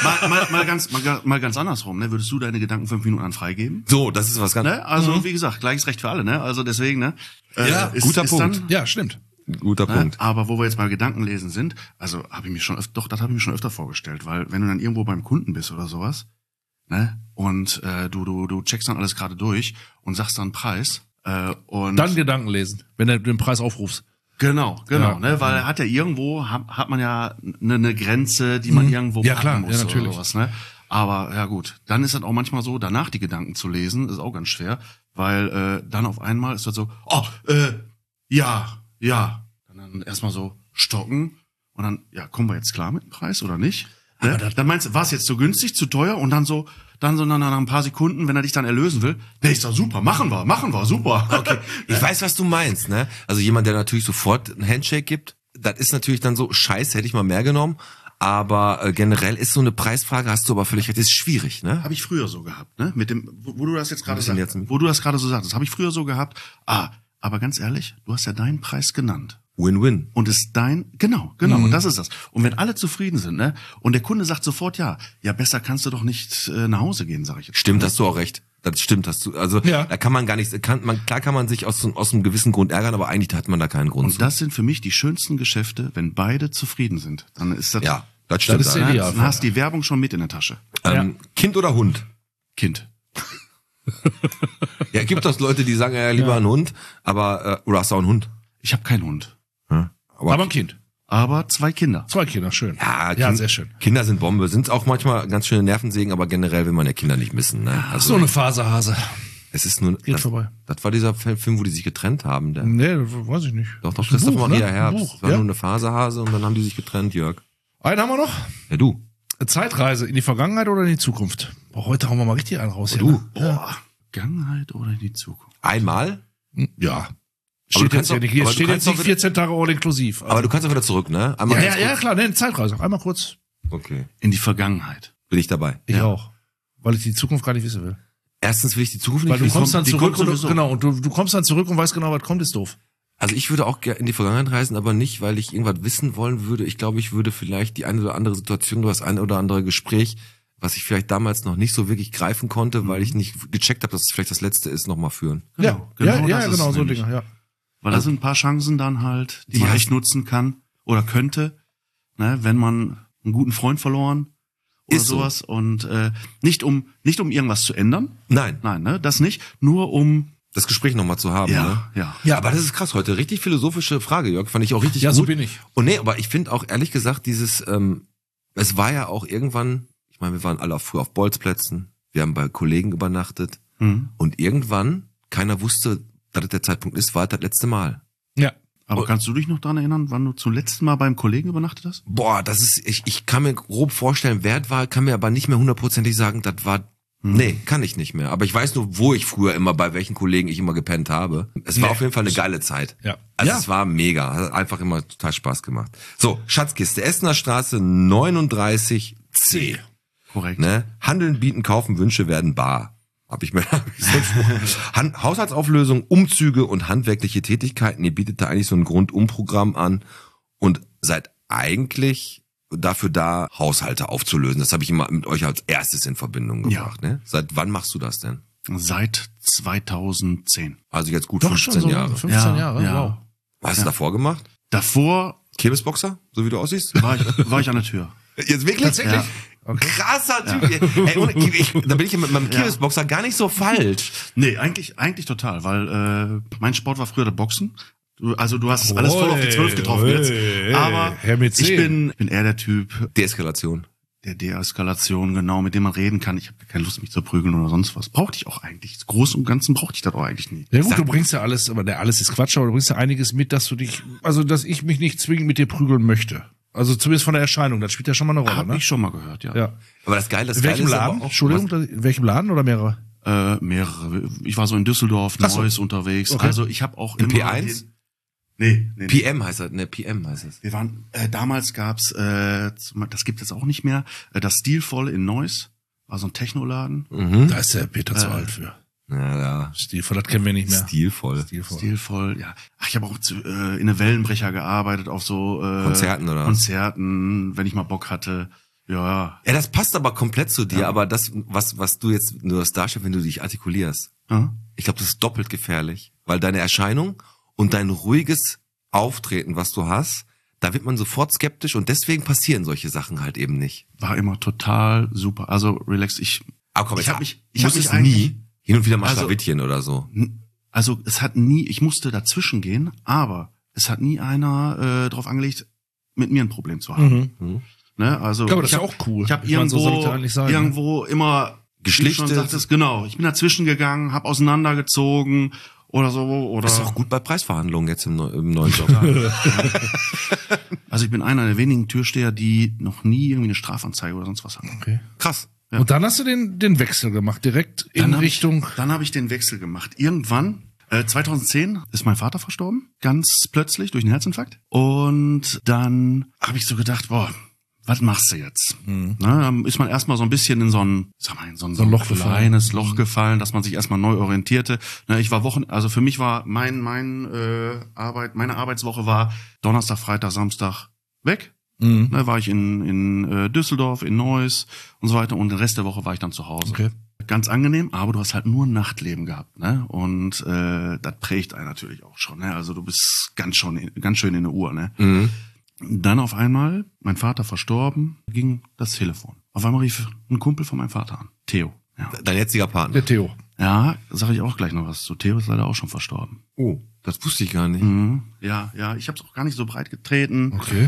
F: mal ganz andersrum, ne? Würdest du deine Gedanken 5 Minuten an freigeben?
B: So, das ist was ganz
F: Ne? Also wie gesagt, gleiches Recht für alle, ne? Also deswegen, ne?
B: Ja, guter Punkt.
C: Ja, stimmt.
B: Guter Punkt.
F: Aber wo wir jetzt bei Gedankenlesen sind, also das habe ich mir schon öfter vorgestellt, weil wenn du dann irgendwo beim Kunden bist oder sowas, ne? Und du checkst dann alles gerade durch und sagst dann einen Preis und
C: Dann Gedanken lesen, wenn du den Preis aufrufst.
F: Genau,
C: Ja.
F: ne, weil hat ja irgendwo hat man ja eine Grenze, die man irgendwo
C: Ja,
F: packen
C: klar,
F: muss
C: ja, natürlich.
F: oder sowas, ne? Aber ja gut, dann ist das auch manchmal so, danach die Gedanken zu lesen, ist auch ganz schwer, weil dann auf einmal ist das so, ja. Dann erstmal so stocken und dann, ja, kommen wir jetzt klar mit dem Preis oder nicht? Ne? Dann meinst du, war es jetzt zu günstig, zu teuer und dann so nach ein paar Sekunden, wenn er dich dann erlösen will, nee, ist doch super, machen wir, super.
B: Okay, ich weiß, was du meinst, ne? Also jemand, der natürlich sofort einen Handshake gibt, das ist natürlich dann so, scheiße, hätte ich mal mehr genommen. Aber generell ist so eine Preisfrage, hast du aber völlig recht, ist schwierig, ne?
F: Habe ich früher so gehabt, ne? Mit dem, wo du das jetzt gerade
B: bisschen
F: sagst,
B: jetzt-
F: wo du das gerade so sagst, das habe ich früher so gehabt. Aber ganz ehrlich, du hast ja deinen Preis genannt.
B: Win-win.
F: Und ist genau, und das ist das. Und wenn alle zufrieden sind, ne? Und der Kunde sagt sofort ja, besser kannst du doch nicht nach Hause gehen, sage ich jetzt.
B: Stimmt, hast du auch recht. Das stimmt, hast du. Also
C: Ja.
B: da kann man gar nicht, klar kann man sich aus einem gewissen Grund ärgern, aber eigentlich hat man da keinen Grund.
F: Und das sind für mich die schönsten Geschäfte, wenn beide zufrieden sind. Dann ist das,
B: ja, das stimmt.
C: Das ist
B: ja.
C: ideal.
F: dann hast du die Werbung schon mit in der Tasche.
B: Kind oder Hund?
F: Kind.
B: Ja, gibt es Leute, die sagen ja lieber einen Hund, aber oder hast du auch einen Hund?
F: Ich habe keinen Hund,
C: Aber ein Kind.
F: aber 2 Kinder.
C: 2 Kinder, schön.
B: Ja,
C: sehr schön.
B: Kinder sind Bombe, sind auch manchmal ganz schöne Nervensägen, aber generell will man ja Kinder nicht missen. Ne? Also
C: So eine Phasehase.
B: es ist nur
C: Geht vorbei.
B: Das war dieser Film, wo die sich getrennt haben. Der,
C: Nee, weiß ich nicht.
B: doch,
C: Das ist ein
B: Christoph
C: Buch,
B: Maria
C: ne?
B: Herbst.
C: Ein Buch,
B: Das war
C: ja?
B: nur eine Phasehase und dann haben die sich getrennt, Jörg.
C: Einen haben wir noch.
B: Ja, du.
C: Zeitreise in die Vergangenheit oder in die Zukunft? Boah, heute hauen wir mal richtig einen raus. Hier,
B: Du.
C: ne?
F: Boah, Vergangenheit oder die Zukunft?
B: Einmal?
C: Ja.
B: du
C: Steht
B: kannst
C: jetzt ja
B: doch-
C: nicht, hier
B: aber du
C: steht
B: kannst
C: jetzt nicht
B: doch
C: 14 Tage all inklusiv. Also,
B: Aber du kannst auch wieder zurück, ne? Einmal ganz
C: ja, klar, ne, Zeitreise. Einmal kurz.
B: kurz. Okay.
F: In die Vergangenheit.
B: Bin ich dabei.
C: Ich auch. Weil ich die Zukunft gar nicht wissen will.
B: Erstens will ich die Zukunft
C: Weil
B: nicht
C: du
B: wissen.
C: kommst dann
F: die
C: zurück
F: kommt
C: und
F: sowieso.
C: genau, und du kommst dann zurück und weißt genau, was kommt, ist doof.
B: Also ich würde auch gerne in die Vergangenheit reisen, aber nicht, weil ich irgendwas wissen wollen würde. Ich glaube, ich würde vielleicht die eine oder andere Situation oder das eine oder andere Gespräch, was ich vielleicht damals noch nicht so wirklich greifen konnte, weil ich nicht gecheckt habe, dass es vielleicht das letzte ist, nochmal führen.
F: Genau,
C: ja,
F: das ist
C: genau,
F: es
C: so
F: nämlich.
C: Dinge, ja.
F: Weil da sind ein paar Chancen dann halt, die man
B: Ja.
F: echt nutzen kann oder könnte, ne, wenn man einen guten Freund verloren oder
B: Ist so.
F: sowas und nicht um irgendwas zu ändern,
B: Nein,
F: nein, ne, das nicht, nur um
B: das Gespräch nochmal zu haben. Ne?
F: ja.
B: Ja, aber das ist krass heute. Richtig philosophische Frage, Jörg. Fand ich auch richtig
C: Ja,
B: gut.
C: so bin ich.
B: Und nee, aber ich finde auch ehrlich gesagt, es war ja auch irgendwann, ich meine, wir waren alle früher auf Bolzplätzen, wir haben bei Kollegen übernachtet, Und irgendwann, keiner wusste, dass das der Zeitpunkt ist, war das letzte Mal.
C: Ja.
F: Aber kannst du dich noch daran erinnern, wann du zum letzten Mal beim Kollegen übernachtet hast?
B: Boah, das ist, ich kann mir grob vorstellen, wer das war, kann mir aber nicht mehr hundertprozentig sagen, das war, nee, kann ich nicht mehr. Aber ich weiß nur, wo ich früher immer, bei welchen Kollegen ich immer gepennt habe. Es war auf jeden Fall eine geile Zeit.
C: Ja.
B: Also es war mega, hat einfach immer total Spaß gemacht. So, Schatzkiste, Essener Straße 39C.
F: Korrekt.
B: Ne? Handeln, bieten, kaufen, Wünsche werden bar. Hab ich so einen Spruch. Haushaltsauflösung, Umzüge und handwerkliche Tätigkeiten. Ihr bietet da eigentlich so ein Grundumprogramm an und seid eigentlich dafür da, Haushalte aufzulösen. Das habe ich immer mit euch als erstes in Verbindung gebracht. Ne? Seit wann machst du das denn?
F: Seit 2010.
B: Also jetzt gut
C: Doch
B: 15
C: schon so
B: Jahre.
C: 15 Jahre,
F: ja.
C: wow.
B: Was hast du davor gemacht?
F: Davor
B: Kirmesboxer, so wie du aussiehst?
F: war ich an der Tür.
B: Jetzt wirklich?
C: Tatsächlich?
F: Ja.
C: Okay.
B: Krasser Typ. Ey, da bin ich ja mit meinem Kirmesboxer gar nicht so falsch.
F: Nee, eigentlich total, weil mein Sport war früher der Boxen. Du hast alles voll auf die 12 getroffen jetzt. Aber
C: Herr mit
F: ich bin eher der Typ
B: Deeskalation.
F: der Deeskalation, genau, mit dem man reden kann. Ich habe keine Lust, mich zu prügeln oder sonst was. Brauchte ich auch eigentlich. Das Große und Ganzen brauchte ich das auch eigentlich nie.
C: Ja gut, du bringst ja alles, aber alles ist Quatsch, aber du bringst ja einiges mit, dass ich mich nicht zwingend mit dir prügeln möchte. Also zumindest von der Erscheinung, das spielt ja schon mal eine Rolle,
F: Hab
C: ne?
F: ich schon mal gehört, ja.
C: Ja.
B: Aber das Geile
C: In welchem
B: ist
C: Laden?
B: aber auch,
C: Entschuldigung, in welchem Laden oder mehrere?
F: Mehrere. Ich war so in Düsseldorf,
C: Ach so.
F: Neuss unterwegs.
C: Okay.
F: Also ich habe auch
B: Im
F: immer
B: P1?
F: Nee.
B: PM heißt das, ne, PM heißt es.
F: Wir waren, damals gab's, das gibt es auch nicht mehr, das Stilvoll in Neuss, war so ein Technoladen.
C: Da ist der Peter zu alt für.
B: Ja.
C: Stilvoll, das kennen wir nicht mehr.
B: Stilvoll.
F: Stilvoll, ja. Ach, ich habe auch in der Wellenbrecher gearbeitet, auf so
B: Konzerten oder was?
F: Konzerten, wenn ich mal Bock hatte. Ja.
B: Ja, das passt aber komplett zu dir, aber das, was du jetzt nur das darstellst, wenn du dich artikulierst, ich glaube, das ist doppelt gefährlich, weil deine Erscheinung und dein ruhiges Auftreten, was du hast, da wird man sofort skeptisch und deswegen passieren solche Sachen halt eben nicht.
F: War immer total super. Also relax,
B: Aber komm,
F: ich hab mich
B: musstest
F: eigentlich
B: nie hin und wieder mal
F: Also-
B: Schlawittchen oder so.
F: Also ich musste dazwischen gehen, aber es hat nie einer drauf angelegt, mit mir ein Problem zu haben. Ne? Also
C: Ja, aber das ist
F: hab-
C: ja auch cool.
F: Ich habe
C: Ich meine, so
F: irgendwo,
C: sollte eigentlich sein, ne?
F: irgendwo immer
B: Geschlichtet.
F: wie du schon sagtest, genau. Ich bin dazwischen gegangen, habe auseinandergezogen oder so. Oder
B: Das ist auch gut bei Preisverhandlungen jetzt im neuen Job.
F: Also ich bin einer der wenigen Türsteher, die noch nie irgendwie eine Strafanzeige oder sonst was hatten.
C: Okay.
B: Krass.
F: Ja.
C: Und dann hast du den Wechsel gemacht, direkt in Richtung.
F: Dann habe ich den Wechsel gemacht. Irgendwann, 2010, ist mein Vater verstorben. Ganz plötzlich durch einen Herzinfarkt. Und dann habe ich so gedacht, boah, was machst du jetzt? Na, dann ist man erstmal so ein bisschen in so ein
C: Loch gefallen.
F: kleines Loch gefallen, dass man sich erstmal neu orientierte. Na, ich war also für mich war meine Arbeitswoche war Donnerstag, Freitag, Samstag weg. Da war ich in Düsseldorf, in Neuss und so weiter und den Rest der Woche war ich dann zu Hause.
C: Okay.
F: Ganz angenehm, aber du hast halt nur ein Nachtleben gehabt, ne? Und das prägt einen natürlich auch schon, ne? Also du bist ganz schön in der Uhr, ne? Dann auf einmal, mein Vater verstorben, ging das Telefon. Auf einmal rief ein Kumpel von meinem Vater an, Theo. Ja,
B: Dein jetziger Partner.
C: Der Theo.
F: ja, sage ich auch gleich noch was zu. Theo ist leider auch schon verstorben.
B: Oh, das wusste ich gar nicht.
F: Ja, ich habe es auch gar nicht so breit getreten.
C: Okay.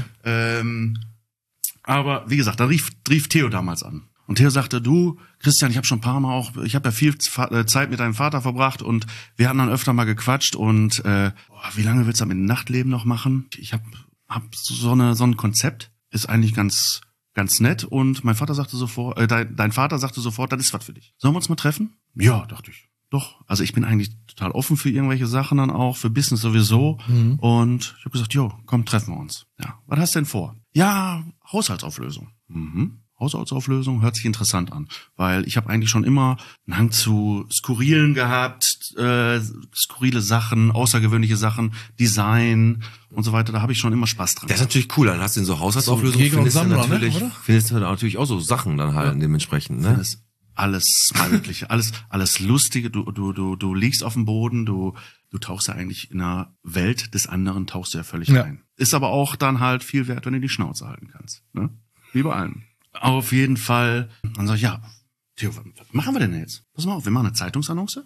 F: Aber wie gesagt, da rief Theo damals an. Und Theo sagte, du, Christian, ich habe schon ein paar Mal ich habe ja viel Zeit mit deinem Vater verbracht und wir hatten dann öfter mal gequatscht und wie lange willst du das mit dem Nachtleben noch machen? Ich hab so ein Konzept, ist eigentlich ganz nett und mein Vater sagte sofort, dein Vater sagte sofort, das ist was für dich. Sollen wir uns mal treffen? Ja, dachte ich. Doch. Also ich bin eigentlich total offen für irgendwelche Sachen dann auch, für Business sowieso. Und ich habe gesagt, jo, komm, treffen wir uns. Ja, was hast du denn vor? Ja, Haushaltsauflösung. Haushaltsauflösung hört sich interessant an, weil ich habe eigentlich schon immer einen Hang zu Skurrilen gehabt, skurrile Sachen, außergewöhnliche Sachen, Design und so weiter, da habe ich schon immer Spaß dran.
B: Das ist natürlich cool, dann hast du in so Haushaltsauflösungen,
C: Jäger und Sammler, ne, oder?
B: findest du natürlich auch so Sachen dann halt dementsprechend, ne?
F: Das alles Mögliche, alles Lustige, du liegst auf dem Boden, du tauchst ja eigentlich in einer Welt des anderen, tauchst du ja völlig rein. Ist aber auch dann halt viel wert, wenn du die Schnauze halten kannst, ne? Wie bei allem. Auf jeden Fall. Dann sag ich, ja, Theo, was machen wir denn jetzt? Pass mal auf, wir machen eine Zeitungsannonce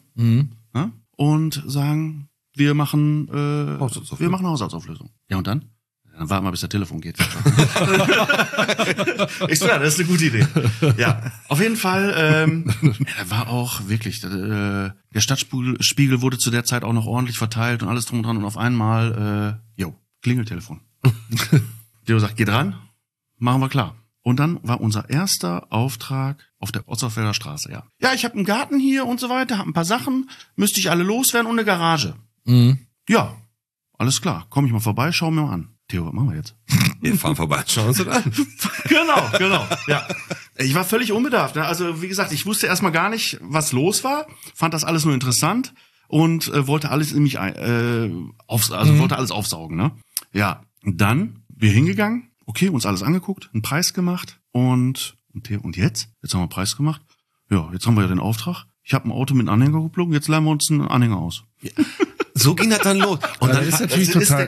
F: und sagen, wir machen Haushaltsauflösung. Ja, und dann? Dann warten wir, bis der Telefon geht. Ich so, ja, das ist eine gute Idee. Ja, auf jeden Fall, da war auch wirklich, der Stadtspiegel wurde zu der Zeit auch noch ordentlich verteilt und alles drum und dran und auf einmal, Klingeltelefon. Theo sagt, geh dran, machen wir klar. Und dann war unser erster Auftrag auf der Otterfelder Straße, ja. Ja, ich habe einen Garten hier und so weiter, habe ein paar Sachen, müsste ich alle loswerden und eine Garage. Mhm. Ja, alles klar, komm ich mal vorbei, schau mir mal an. Theo, was machen wir jetzt?
B: Wir fahren vorbei, schauen uns das an.
F: Genau, ja. Ich war völlig unbedarft. Ne? Also wie gesagt, ich wusste erstmal gar nicht, was los war, fand das alles nur interessant und wollte alles in mich wollte alles aufsaugen. Ne? Ja, dann wir hingegangen, okay, uns alles angeguckt, einen Preis gemacht und jetzt? Jetzt haben wir einen Preis gemacht. Ja, jetzt haben wir ja den Auftrag. Ich habe ein Auto mit einem Anhängerkupplung, jetzt leihen wir uns einen Anhänger aus.
B: Ja. So ging das dann los. Und
C: ja,
B: dann
C: ist natürlich total.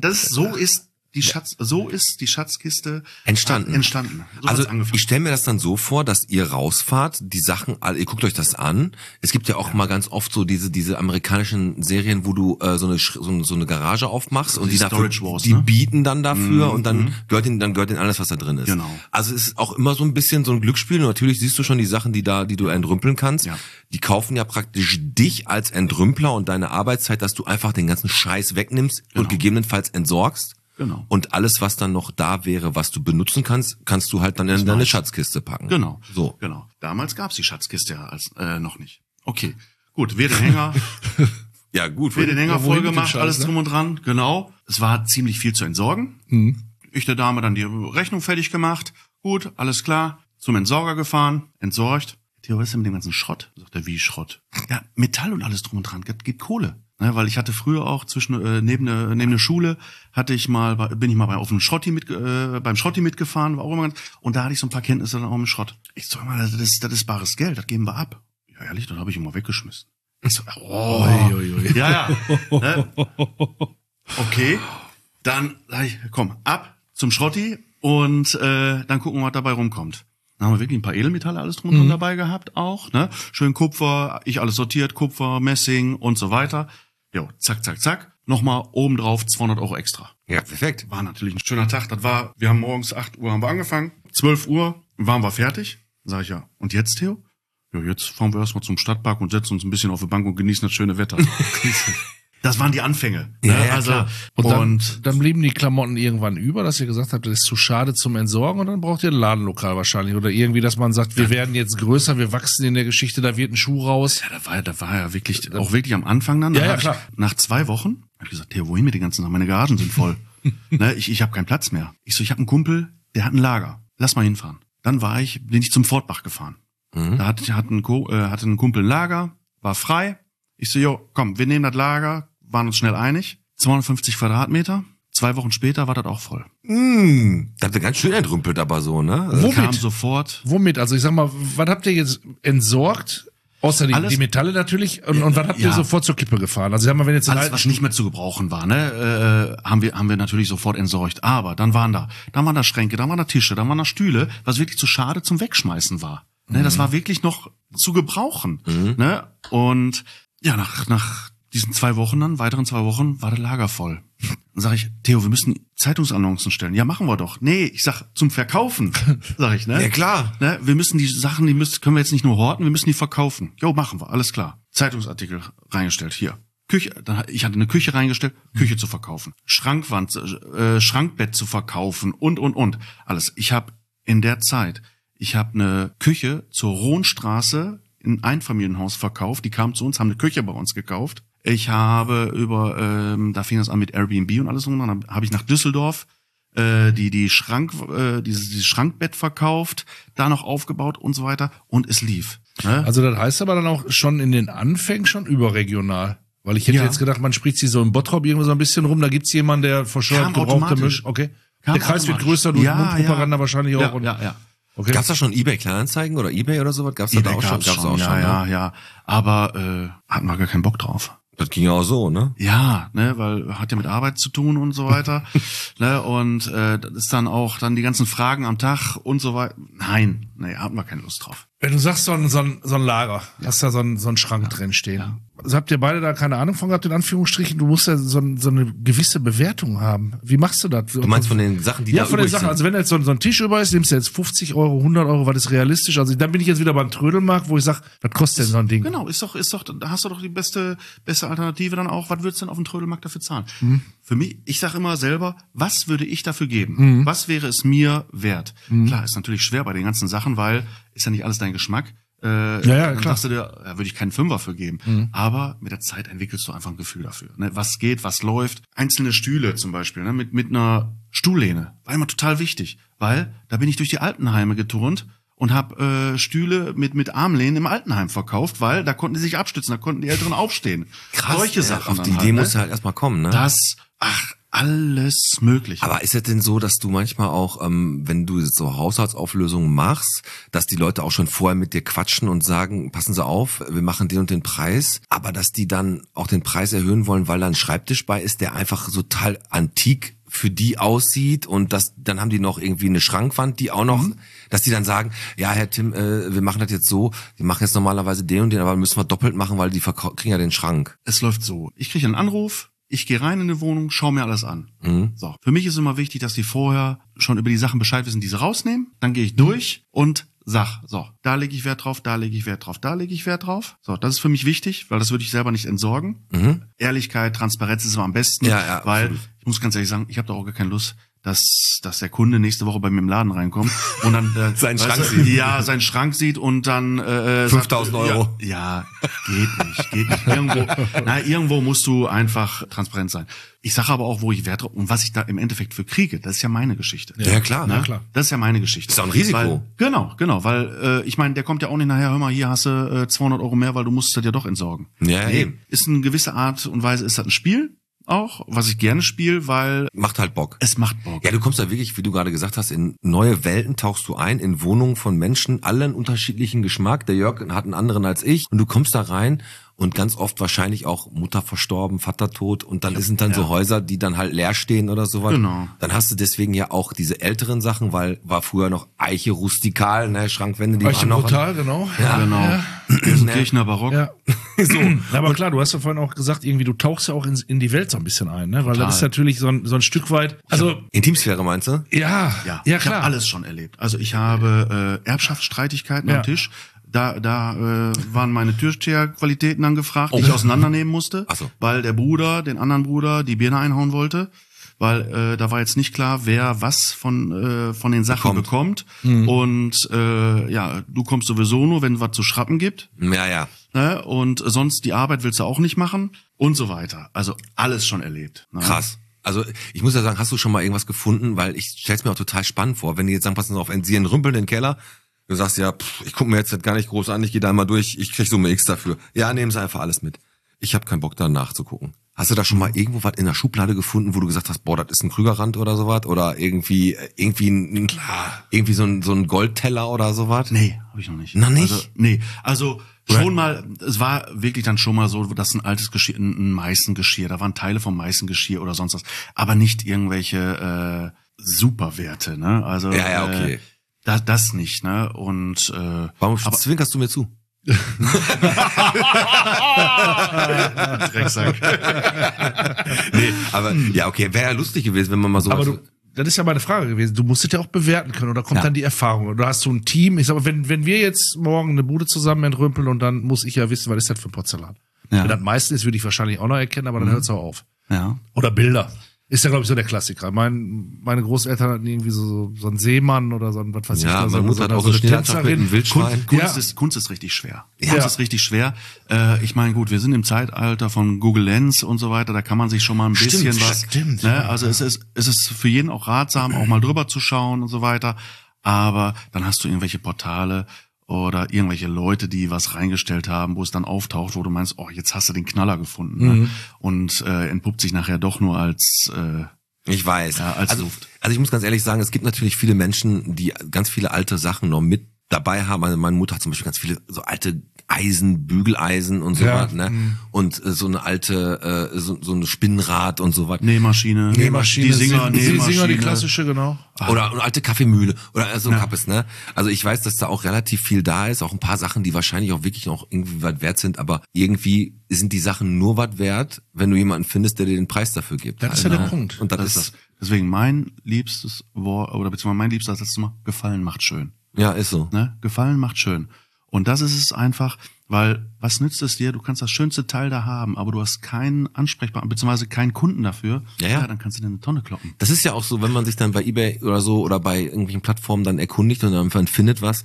F: So ist die Schatzkiste
B: entstanden.
F: So
B: also ich stelle mir das dann so vor, dass ihr rausfahrt, die Sachen, ihr guckt euch das an. Es gibt ja auch mal ganz oft so diese amerikanischen Serien, wo du so eine Garage aufmachst und die
F: Storage Wars,
B: die bieten dann dafür und dann gehört ihnen alles, was da drin ist.
F: Genau.
B: Also es ist auch immer so ein bisschen so ein Glücksspiel. Und natürlich siehst du schon die Sachen, die du entrümpeln kannst. Ja. Die kaufen ja praktisch dich als Entrümpler und deine Arbeitszeit, dass du einfach den ganzen Scheiß wegnimmst und gegebenenfalls entsorgst.
F: Genau.
B: Und alles, was dann noch da wäre, was du benutzen kannst du halt dann in deine Schatzkiste packen.
F: Genau.
B: So.
F: Genau. Damals gab's die Schatzkiste ja noch nicht. Okay. Gut, wir den Hänger.
B: Ja, gut.
F: Wir den Hänger voll gemacht, alles drum und dran. Genau. Es war ziemlich viel zu entsorgen. Mhm. Ich der Dame dann die Rechnung fertig gemacht. Gut, alles klar. Zum Entsorger gefahren, entsorgt. Theo, was ist denn mit dem ganzen Schrott? Sagt er, wie Schrott? Ja, Metall und alles drum und dran. Gibt Kohle. Ne, weil ich hatte früher auch neben der Schule bin ich mal beim Schrotti mitgefahren, war auch immer ganz, und da hatte ich so ein paar Kenntnisse dann auch im Schrott. Ich so, das ist bares Geld, das geben wir ab. Ja, ehrlich, das habe ich immer weggeschmissen. Ich so, ja. Ne? Okay, dann sag ich, komm, ab zum Schrotti und dann gucken wir, was dabei rumkommt. Dann haben wir wirklich ein paar Edelmetalle alles drum und dran dabei gehabt auch, ne? Schön Kupfer, ich alles sortiert, Kupfer, Messing und so weiter. Jo, zack, zack, zack. Nochmal obendrauf 200 € extra.
B: Ja, perfekt.
F: War natürlich ein schöner Tag. Wir haben morgens 8 Uhr haben wir angefangen. 12 Uhr waren wir fertig. Sag ich, ja. Und jetzt, Theo? Ja, jetzt fahren wir erstmal zum Stadtpark und setzen uns ein bisschen auf die Bank und genießen das schöne Wetter. Das waren die Anfänge.
B: Ja,
F: ne?
B: ja,
F: also
B: klar.
C: Und dann blieben die Klamotten irgendwann über, dass ihr gesagt habt, das ist zu schade zum Entsorgen und dann braucht ihr ein Ladenlokal wahrscheinlich. Oder irgendwie, dass man sagt, wir werden jetzt größer, wir wachsen in der Geschichte, da wird ein Schuh raus.
F: Ja, da war ja wirklich, auch wirklich am Anfang dann.
C: Ja, klar.
F: Nach 2 Wochen habe ich gesagt, Theo, wohin mit den ganzen Sachen? Meine Garagen sind voll. Ne, ich habe keinen Platz mehr. Ich habe einen Kumpel, der hat ein Lager. Lass mal hinfahren. Dann bin ich zum Fortbach gefahren. Mhm. Da hatte ein Kumpel ein Lager, war frei. Ich so, jo, komm, wir nehmen das Lager, waren uns schnell einig. 250 Quadratmeter. 2 Wochen später war das auch voll.
B: Das wird ganz schön entrümpelt, aber so, ne?
F: Also kam sofort.
C: Womit? Also ich sag mal, was habt ihr jetzt entsorgt? Außer die Metalle natürlich. Und was habt ihr sofort zur Kippe gefahren? Also ich sag mal, wenn jetzt
F: alles, was nicht mehr zu gebrauchen war, ne, haben wir natürlich sofort entsorgt. Aber dann waren da Schränke, dann waren da Tische, dann waren da Stühle, was wirklich zu schade zum Wegschmeißen war. Ne, das war wirklich noch zu gebrauchen. Ne? Und ja, nach diesen 2 Wochen dann, weiteren 2 Wochen, war das Lager voll. Dann sag ich, Theo, wir müssen Zeitungsannoncen stellen. Ja, machen wir doch. Nee, ich sag, zum Verkaufen, sag ich, ne?
B: Ja, klar.
F: Ne? Wir müssen die Sachen, können wir jetzt nicht nur horten, wir müssen die verkaufen. Jo, machen wir, alles klar. Zeitungsartikel reingestellt, hier. Küche, ich hatte eine Küche reingestellt, Küche zu verkaufen. Schrankwand, Schrankbett zu verkaufen und. Alles. Ich habe in der Zeit, eine Küche zur Rohnstraße in ein Einfamilienhaus verkauft. Die kamen zu uns, haben eine Küche bei uns gekauft. Ich habe da fing das an mit Airbnb und alles. Und dann habe ich nach Düsseldorf dieses Schrankbett verkauft, da noch aufgebaut und so weiter. Und es lief. Ne?
C: Also das heißt aber dann auch schon in den Anfängen schon überregional. Weil ich hätte jetzt gedacht, man spricht sie so im Bottrop irgendwo so ein bisschen rum. Da gibt's jemanden, der verscheuert gebrauchte Misch. Okay. Der Kreis wird größer durch Mundpropaganda wahrscheinlich auch.
F: Ja.
C: Okay.
B: Gab's da schon eBay-Kleinanzeigen oder eBay oder sowas? Gab's da auch schon?
F: Gab's auch schon. Ja. Aber hatten wir gar keinen Bock drauf.
B: Das ging ja auch so, ne?
F: Ja, ne, weil hat ja mit Arbeit zu tun und so weiter. Ne, und das ist dann auch die ganzen Fragen am Tag und so weiter. Nein, hatten wir keine Lust drauf.
C: Wenn du sagst, so ein Lager, hast da so einen Schrank drin stehen. Ja. Also habt ihr beide da keine Ahnung von gehabt, in Anführungsstrichen? Du musst ja so eine gewisse Bewertung haben. Wie machst du das?
B: Du meinst von den Sachen, die da
C: von den Sachen. Sind? Also wenn jetzt so ein Tisch über ist, nimmst du jetzt 50 Euro, 100 Euro, was ist realistisch? Also dann bin ich jetzt wieder beim Trödelmarkt, wo ich sage, was kostet denn so ein Ding?
F: Genau, ist doch, da hast du doch die beste Alternative dann auch. Was würdest du denn auf dem Trödelmarkt dafür zahlen? Für mich, ich sage immer selber, was würde ich dafür geben? Was wäre es mir wert? Klar, ist natürlich schwer bei den ganzen Sachen, weil ist ja nicht alles dein Geschmack. Dann klar. Sagst du dir, da würde ich keinen Fünfer für geben. Aber mit der Zeit entwickelst du einfach ein Gefühl dafür. Ne? Was geht, was läuft. Einzelne Stühle zum Beispiel, ne? mit einer Stuhllehne. War immer total wichtig, weil da bin ich durch die Altenheime geturnt und habe Stühle mit Armlehnen im Altenheim verkauft, weil da konnten die sich abstützen, da konnten die Älteren aufstehen.
B: Krass,
F: solche Sachen.
B: Auf die Idee musst du halt erstmal kommen, ne?
F: Alles möglich.
B: Aber ist es denn so, dass du manchmal auch, wenn du so Haushaltsauflösungen machst, dass die Leute auch schon vorher mit dir quatschen und sagen, passen Sie auf, wir machen den und den Preis, aber dass die dann auch den Preis erhöhen wollen, weil da ein Schreibtisch bei ist, der einfach so total antik für die aussieht und dann haben die noch irgendwie eine Schrankwand, die auch noch, dass die dann sagen, ja Herr Tim, wir machen das jetzt so, wir machen jetzt normalerweise den und den, aber müssen wir doppelt machen, weil die kriegen ja den Schrank.
F: Es läuft so, ich kriege einen Anruf, ich gehe rein in die Wohnung, schaue mir alles an. So, für mich ist immer wichtig, dass die vorher schon über die Sachen Bescheid wissen, die sie rausnehmen. Dann gehe ich durch und sag, so, da lege ich Wert drauf, da lege ich Wert drauf, da lege ich Wert drauf. So, das ist für mich wichtig, weil das würde ich selber nicht entsorgen. Ehrlichkeit, Transparenz ist immer am besten, weil absolut. Ich muss ganz ehrlich sagen, ich habe da auch gar keine Lust, dass der Kunde nächste Woche bei mir im Laden reinkommt und dann
B: seinen Schrank sieht.
F: Ja, seinen Schrank sieht und dann
B: 5.000 Euro.
F: Ja, geht nicht. Irgendwo musst du einfach transparent sein. Ich sage aber auch, wo ich Wert drauf und was ich da im Endeffekt für kriege, das ist ja meine Geschichte.
B: Ja, klar,
F: ne?
B: Ja, klar.
F: Das ist ja meine Geschichte.
B: Das ist auch ein Risiko.
F: Genau, weil ich meine, der kommt ja auch nicht nachher, hör mal, hier hast du 200 Euro mehr, weil du musst das ja doch entsorgen.
B: Ja, eben.
F: Ist eine gewisse Art und Weise, ist das ein Spiel. Auch, was ich gerne spiele, weil...
B: Macht halt Bock.
F: Es macht Bock.
B: Ja, du kommst da wirklich, wie du gerade gesagt hast, in neue Welten tauchst du ein, in Wohnungen von Menschen, alle einen unterschiedlichen Geschmack. Der Jörg hat einen anderen als ich. Und du kommst da rein und ganz oft wahrscheinlich auch Mutter verstorben, Vater tot. Und dann sind dann so Häuser, die dann halt leer stehen oder sowas.
F: Genau.
B: Dann hast du deswegen ja auch diese älteren Sachen, weil war früher noch Eiche rustikal, ne, Schrankwände, die
C: Eiche
B: waren noch...
C: brutal, genau.
F: Ja, genau. Ja. Kirchner Barock.
C: Ja. So. Aber klar, du hast ja vorhin auch gesagt, irgendwie, du tauchst ja auch in die Welt so ein bisschen ein, ne? Weil das ist natürlich so ein Stück weit. Also
B: Intimsphäre meinst du?
F: Ja, klar. Ich habe alles schon erlebt. Also ich habe Erbschaftsstreitigkeiten am Tisch. Da waren meine Türsteherqualitäten angefragt, die ich auseinandernehmen musste, weil der Bruder, den anderen Bruder, die Birne einhauen wollte. Weil da war jetzt nicht klar, wer was von den Sachen bekommt. Und du kommst sowieso nur, wenn es was zu schrappen gibt.
B: Ja.
F: Ne? Und sonst die Arbeit willst du auch nicht machen und so weiter. Also alles schon erlebt. Ne?
B: Krass. Also ich muss ja sagen, hast du schon mal irgendwas gefunden? Weil ich stell's mir auch total spannend vor, wenn die jetzt sagen, passen auf, sie entrümpeln den Keller. Du sagst ja, ich guck mir jetzt das gar nicht groß an, ich gehe da mal durch, ich krieg Summe X dafür. Ja, nehmen Sie einfach alles mit. Ich habe keinen Bock da nachzugucken. Hast du da schon mal irgendwo was in der Schublade gefunden, wo du gesagt hast, boah, das ist ein Krügerrand oder sowas? Oder irgendwie so ein Goldteller oder sowas?
F: Nee, habe ich noch nicht.
B: Noch nicht?
F: Also schon mal, es war wirklich dann schon mal so, dass ein altes Geschirr, ein Meißengeschirr, da waren Teile vom Meißengeschirr oder sonst was, aber nicht irgendwelche Superwerte, ne? Also
B: ja, okay.
F: Das nicht, ne? Und
B: warum zwinkerst du mir zu?
F: Drecksack.
B: Nee, aber ja, okay, wäre ja lustig gewesen, wenn man mal so.
C: Aber das ist ja meine Frage gewesen. Du musst es ja auch bewerten können, oder kommt dann die Erfahrung? Oder hast du ein Team? Ich sag mal, wenn wir jetzt morgen eine Bude zusammen entrümpeln und dann muss ich ja wissen, was ist das für ein Porzellan? Ja. Wenn das meiste ist, würde ich wahrscheinlich auch noch erkennen, aber dann hört es auch auf.
F: Ja.
C: Oder Bilder. Ist ja, glaube ich, so der Klassiker. Meine Großeltern hatten irgendwie so einen Seemann oder so ein, was weiß ich.
B: Ja, meine Mutter hat auch so eine Tänzerin.
F: Wildschwein. Kunst ist richtig schwer. Kunst ist richtig schwer. Ich meine, gut, wir sind im Zeitalter von Google Lens und so weiter, da kann man sich schon mal ein bisschen was...
C: Stimmt.
F: Ne? Also es ist für jeden auch ratsam, auch mal drüber zu schauen und so weiter. Aber dann hast du irgendwelche Portale oder irgendwelche Leute, die was reingestellt haben, wo es dann auftaucht, wo du meinst, oh, jetzt hast du den Knaller gefunden. Ne? Und entpuppt sich nachher doch nur als
B: ich weiß.
F: Als
B: also
F: Luft.
B: Also ich muss ganz ehrlich sagen, es gibt natürlich viele Menschen, die ganz viele alte Sachen noch mit dabei haben. Also meine Mutter hat zum Beispiel ganz viele so alte Eisen, Bügeleisen und so was, ne? Und so eine alte, so eine Spinnrad und so was.
C: Nähmaschine.
F: Die Singer,
C: die klassische, genau.
B: Oder eine alte Kaffeemühle oder so ein Kappes, ne? Also ich weiß, dass da auch relativ viel da ist, auch ein paar Sachen, die wahrscheinlich auch wirklich noch irgendwie was wert sind, aber irgendwie sind die Sachen nur was wert, wenn du jemanden findest, der dir den Preis dafür gibt.
C: Das ist ja der Punkt.
B: Und das ist
F: deswegen mein liebstes Wort, oder beziehungsweise mein liebstes letztes Mal, Gefallen macht schön.
B: Ja, ist so.
F: Ne? Gefallen macht schön. Und das ist es einfach, weil was nützt es dir? Du kannst das schönste Teil da haben, aber du hast keinen Ansprechpartner, beziehungsweise keinen Kunden dafür. Ja, dann kannst du dir eine Tonne kloppen.
B: Das ist ja auch so, wenn man sich dann bei eBay oder so oder bei irgendwelchen Plattformen dann erkundigt und dann einfach findet was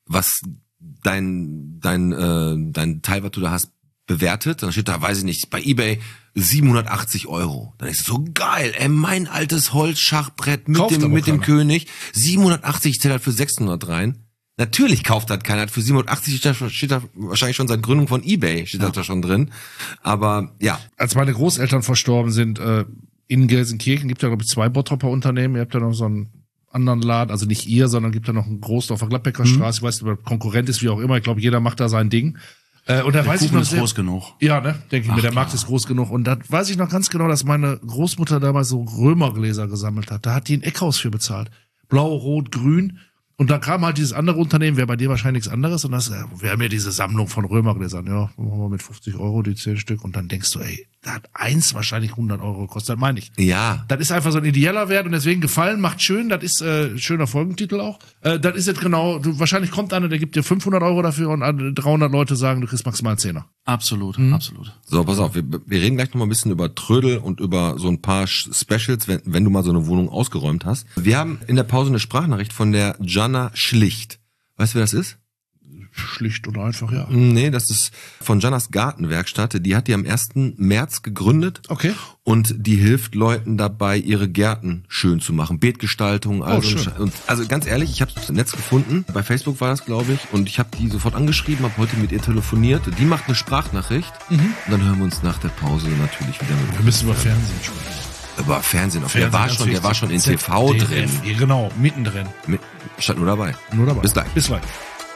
B: dein Teil, was du da hast, bewertet. Dann steht da, weiß ich nicht, bei eBay 780 €. Dann ist es so geil, mein altes Holzschachbrett mit dem König. 780 zählt halt für 600 rein. Natürlich kauft das keiner. Für 780 steht da wahrscheinlich schon seit Gründung von eBay, steht da schon drin. Aber ja.
C: Als meine Großeltern verstorben sind, in Gelsenkirchen gibt es ja, glaube ich, 2 Bottropper Unternehmen. Ihr habt ja noch so einen anderen Laden, also nicht ihr, sondern gibt ja noch einen Großdorfer Gladbecker Straße. Ich weiß nicht, ob er Konkurrent ist, wie auch immer. Ich glaube, jeder macht da sein Ding. Und da weiß ich noch
F: ist groß genug.
C: Ja, ne, denke ich mir, der Markt ist groß genug. Und da weiß ich noch ganz genau, dass meine Großmutter damals so Römergläser gesammelt hat. Da hat die ein Eckhaus für bezahlt. Blau, Rot, Grün. Und dann kam halt dieses andere Unternehmen, wäre bei dir wahrscheinlich nichts anderes. Und das, wir haben ja diese Sammlung von Römergläsern. Ja, machen wir mit 50 €, die 10 Stück. Und dann denkst du, ey, da hat eins wahrscheinlich 100 € gekostet. Das meine ich.
B: Ja.
C: Das ist einfach so ein ideeller Wert. Und deswegen Gefallen macht schön. Das ist schöner Folgentitel auch. Das ist jetzt genau, wahrscheinlich kommt einer, der gibt dir 500 € dafür und 300 Leute sagen, du kriegst maximal 10er.
F: Absolut.
B: So, pass auf, wir reden gleich noch mal ein bisschen über Trödel und über so ein paar Specials, wenn du mal so eine Wohnung ausgeräumt hast. Wir haben in der Pause eine Sprachnachricht von der Jana Schlicht. Weißt du, wer das ist?
C: Schlicht und einfach, ja.
B: Nee, das ist von Janas Gartenwerkstatt. Die hat die am 1. März gegründet.
C: Okay.
B: Und die hilft Leuten dabei, ihre Gärten schön zu machen. Beetgestaltung. Also ganz ehrlich, ich habe es im Netz gefunden. Bei Facebook war das, glaube ich. Und ich habe die sofort angeschrieben, habe heute mit ihr telefoniert. Die macht eine Sprachnachricht. Und dann hören wir uns nach der Pause natürlich wieder mit.
C: Wir müssen über Fernsehen sprechen.
B: Über Fernsehen. Der war schon in TV drin.
C: Genau, mittendrin.
B: Stand nur dabei. Bis gleich.
C: Bis gleich.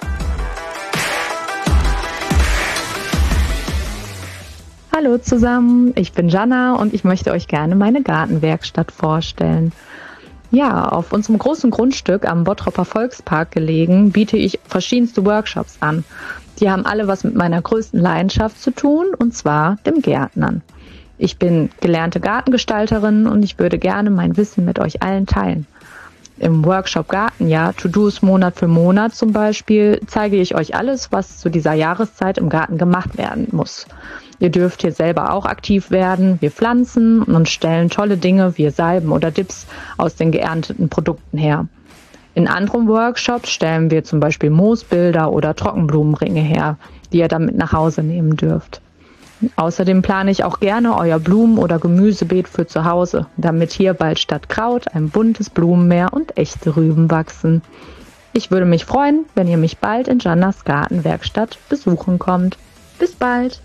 G: Hallo zusammen, ich bin Jana und ich möchte euch gerne meine Gartenwerkstatt vorstellen. Ja, auf unserem großen Grundstück am Bottropper Volkspark gelegen, biete ich verschiedenste Workshops an. Die haben alle was mit meiner größten Leidenschaft zu tun, und zwar dem Gärtnern. Ich bin gelernte Gartengestalterin und ich würde gerne mein Wissen mit euch allen teilen. Im Workshop Gartenjahr, To-Dos Monat für Monat zum Beispiel, zeige ich euch alles, was zu dieser Jahreszeit im Garten gemacht werden muss. Ihr dürft hier selber auch aktiv werden. Wir pflanzen und stellen tolle Dinge wie Salben oder Dips aus den geernteten Produkten her. In anderen Workshops stellen wir zum Beispiel Moosbilder oder Trockenblumenringe her, die ihr damit nach Hause nehmen dürft. Außerdem plane ich auch gerne euer Blumen- oder Gemüsebeet für zu Hause, damit hier bald statt Kraut ein buntes Blumenmeer und echte Rüben wachsen. Ich würde mich freuen, wenn ihr mich bald in Janas Gartenwerkstatt besuchen kommt. Bis bald!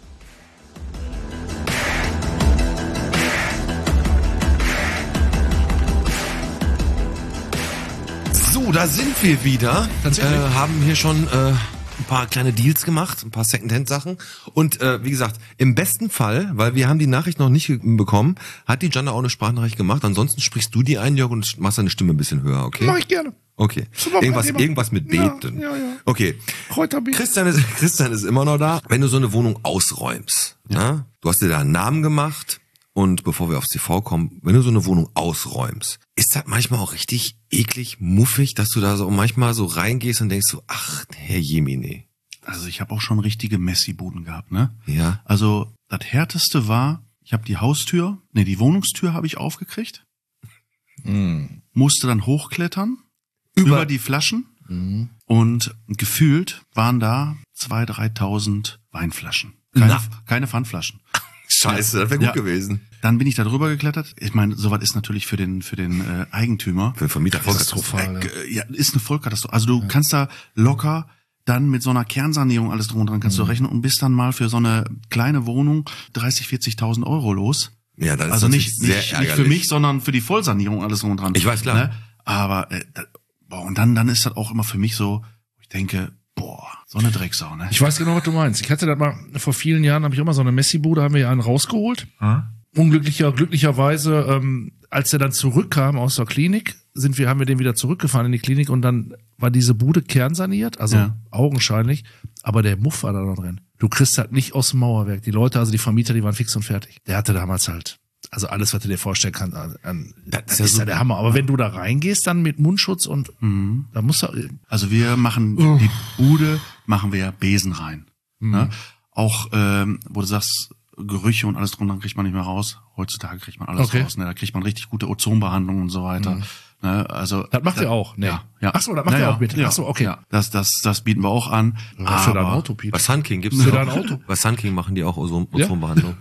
B: So, da sind wir wieder. Haben hier schon ein paar kleine Deals gemacht, ein paar Secondhand-Sachen. Und wie gesagt, im besten Fall, weil wir haben die Nachricht noch nicht bekommen, hat die Jana auch eine Sprachnachricht gemacht. Ansonsten sprichst du die ein, Jörg, und machst deine Stimme ein bisschen höher, okay?
C: Mach ich gerne.
B: Okay. Irgendwas mit Beten.
C: Ja.
B: Okay.
C: Kräuterbeet.
B: Christian ist immer noch da. Wenn du so eine Wohnung ausräumst, ja? Du hast dir da einen Namen gemacht. Und bevor wir aufs TV kommen, wenn du so eine Wohnung ausräumst, ist das manchmal auch richtig eklig, muffig, dass du da so manchmal so reingehst und denkst so, ach, Herr Jemine.
F: Also ich habe auch schon richtige Messi-Buden gehabt, ne?
B: Ja.
F: Also das Härteste war, ich habe die Wohnungstür habe ich aufgekriegt, musste dann hochklettern, über die Flaschen und gefühlt waren da 2.000, 3.000 Weinflaschen. Keine Pfandflaschen.
B: Scheiße, das wäre gut gewesen.
F: Dann bin ich da drüber geklettert. Ich meine, sowas ist natürlich für den Eigentümer.
B: Für den Vermieter
C: katastrophal.
F: Ja, ist eine Vollkatastrophe. Also du kannst da locker dann mit so einer Kernsanierung alles drum und dran kannst du rechnen und bist dann mal für so eine kleine Wohnung 30.000, 40.000 € los.
B: Ja, das ist
F: also
B: nicht
F: für mich, sondern für die Vollsanierung alles drum und dran.
B: Ich weiß, klar.
F: Ne? Aber und dann ist das auch immer für mich so, denke, boah, so eine Drecksau, ne?
C: Ich weiß genau, was du meinst. Ich hatte das mal, vor vielen Jahren habe ich auch mal so eine Messi-Bude, haben wir ja einen rausgeholt. Glücklicherweise, als der dann zurückkam aus der Klinik, haben wir den wieder zurückgefahren in die Klinik und dann war diese Bude kernsaniert, also augenscheinlich, aber der Muff war da noch drin. Du kriegst halt nicht aus dem Mauerwerk. Die Leute, also die Vermieter, die waren fix und fertig. Der hatte damals halt, also alles, was du dir vorstellen kannst, das ist ja der Hammer. Aber wenn du da reingehst, dann mit Mundschutz und da musst du...
F: Also wir machen die Bude, machen wir ja Besen rein. Ne? Auch, wo du sagst, Gerüche und alles drum, dann kriegt man nicht mehr raus. Heutzutage kriegt man alles raus. Ne? Da kriegt man richtig gute Ozonbehandlung und so weiter. Ne? Also
C: das macht ihr auch, ne?
F: Ja.
C: Ach so, das macht ihr auch mit.
F: Ja.
C: Ach so, okay.
F: Ja, das bieten wir auch an.
C: Was für dein Auto, Pete?
B: Bei Sun King gibt's
C: für dein Auto.
B: Bei Sun King machen die auch Ozonbehandlung.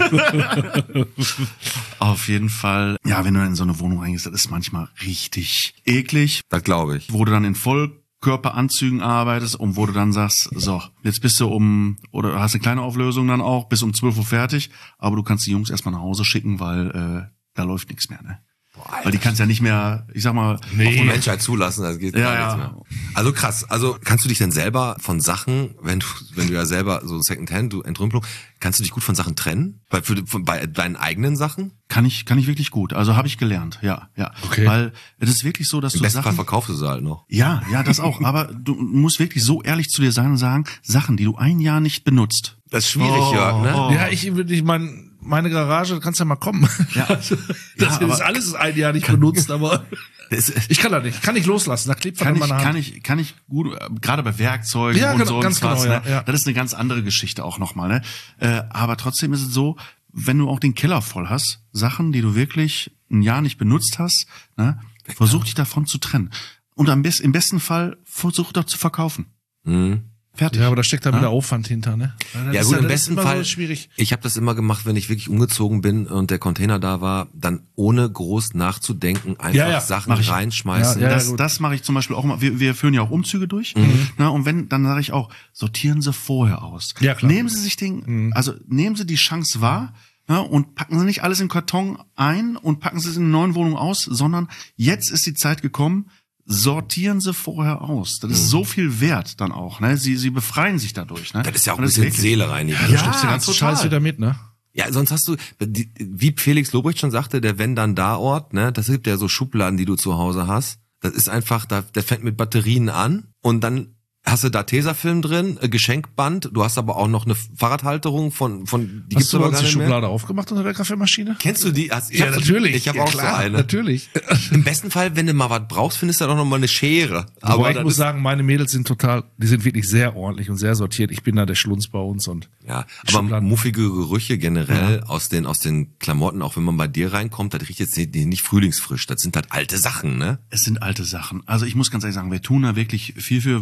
F: Auf jeden Fall. Ja, wenn du in so eine Wohnung reingehst, das ist manchmal richtig eklig.
B: Das glaube ich.
F: Wo du dann in Vollkörperanzügen arbeitest und wo du dann sagst, so, jetzt bist du oder hast eine kleine Auflösung dann auch, bis um 12 Uhr fertig, aber du kannst die Jungs erstmal nach Hause schicken, weil da läuft nichts mehr, ne? Boah, weil die kannst ja nicht mehr, ich sag mal,
B: auf die Menschheit zulassen, das geht gar nichts mehr. Also krass, also kannst du dich denn selber von Sachen, wenn du ja selber so Secondhand, Entrümpelung, kannst du dich gut von Sachen trennen? Bei deinen eigenen Sachen?
F: Kann ich wirklich gut. Also habe ich gelernt, ja.
C: Okay.
F: Weil es ist wirklich so, dass du
B: Im besten Fall verkaufst du sie halt noch.
F: Ja, das auch. Aber du musst wirklich so ehrlich zu dir sein und sagen, Sachen, die du ein Jahr nicht benutzt.
B: Das ist schwierig, Jörg, ne?
C: Ja, ich meine Garage, kannst ja mal kommen.
F: Ja.
C: Das ist alles ein Jahr nicht benutzt, aber ich kann da nicht. Kann nicht loslassen. Da klebt von meiner Hand.
F: Kann ich gut, gerade bei Werkzeugen und
C: genau,
F: so.
C: Ganz genau,
F: ne?
C: ja.
F: Das ist eine ganz andere Geschichte auch nochmal, ne? Aber trotzdem ist es so, wenn du auch den Keller voll hast, Sachen, die du wirklich ein Jahr nicht benutzt hast, ne? Versuch dich davon zu trennen. Und im besten Fall versuch doch zu verkaufen. Fertig.
C: Ja, aber da steckt dann wieder Aufwand hinter, ne?
B: Ja gut, im besten Fall,
C: so schwierig.
B: Ich habe das immer gemacht, wenn ich wirklich umgezogen bin und der Container da war, dann ohne groß nachzudenken einfach Sachen reinschmeißen.
F: Das mache ich zum Beispiel auch immer. Wir führen ja auch Umzüge durch. Na, und dann sage ich auch, sortieren Sie vorher aus.
C: Ja, klar.
F: Nehmen Sie sich nehmen Sie die Chance wahr, ja, und packen Sie nicht alles in Karton ein und packen Sie es in eine neuen Wohnung aus, sondern jetzt ist die Zeit gekommen, sortieren Sie vorher aus. Das ist so viel wert dann auch, ne? Sie befreien sich dadurch, ne?
B: Das ist ja auch ein bisschen Seele reinigen.
C: Ja, du schleppst den ganzen Scheiß wieder mit, ne?
B: Ja, sonst hast du, wie Felix Lobrecht schon sagte, der Wenn-dann-da-Ort, ne? Das gibt ja so Schubladen, die du zu Hause hast. Das ist einfach, der fängt mit Batterien an und dann hast du da Tesafilm drin, Geschenkband, du hast aber auch noch eine Fahrradhalterung die gibt's aber gar nicht mehr.
C: Hast du die Schublade aufgemacht unter der Kaffeemaschine?
B: Kennst du die?
C: Ja, natürlich.
B: Ich habe auch
C: klar,
B: so eine.
C: Natürlich.
B: Im besten Fall, wenn du mal was brauchst, findest du da doch noch mal eine Schere.
C: Aber ich muss sagen, meine Mädels sind die sind wirklich sehr ordentlich und sehr sortiert. Ich bin da der Schlunz bei uns und
B: ja, aber muffige Gerüche generell aus den Klamotten, auch wenn man bei dir reinkommt, das riecht jetzt nicht frühlingsfrisch. Das sind halt alte Sachen, ne?
F: Es sind alte Sachen. Also ich muss ganz ehrlich sagen, wir tun da wirklich viel für.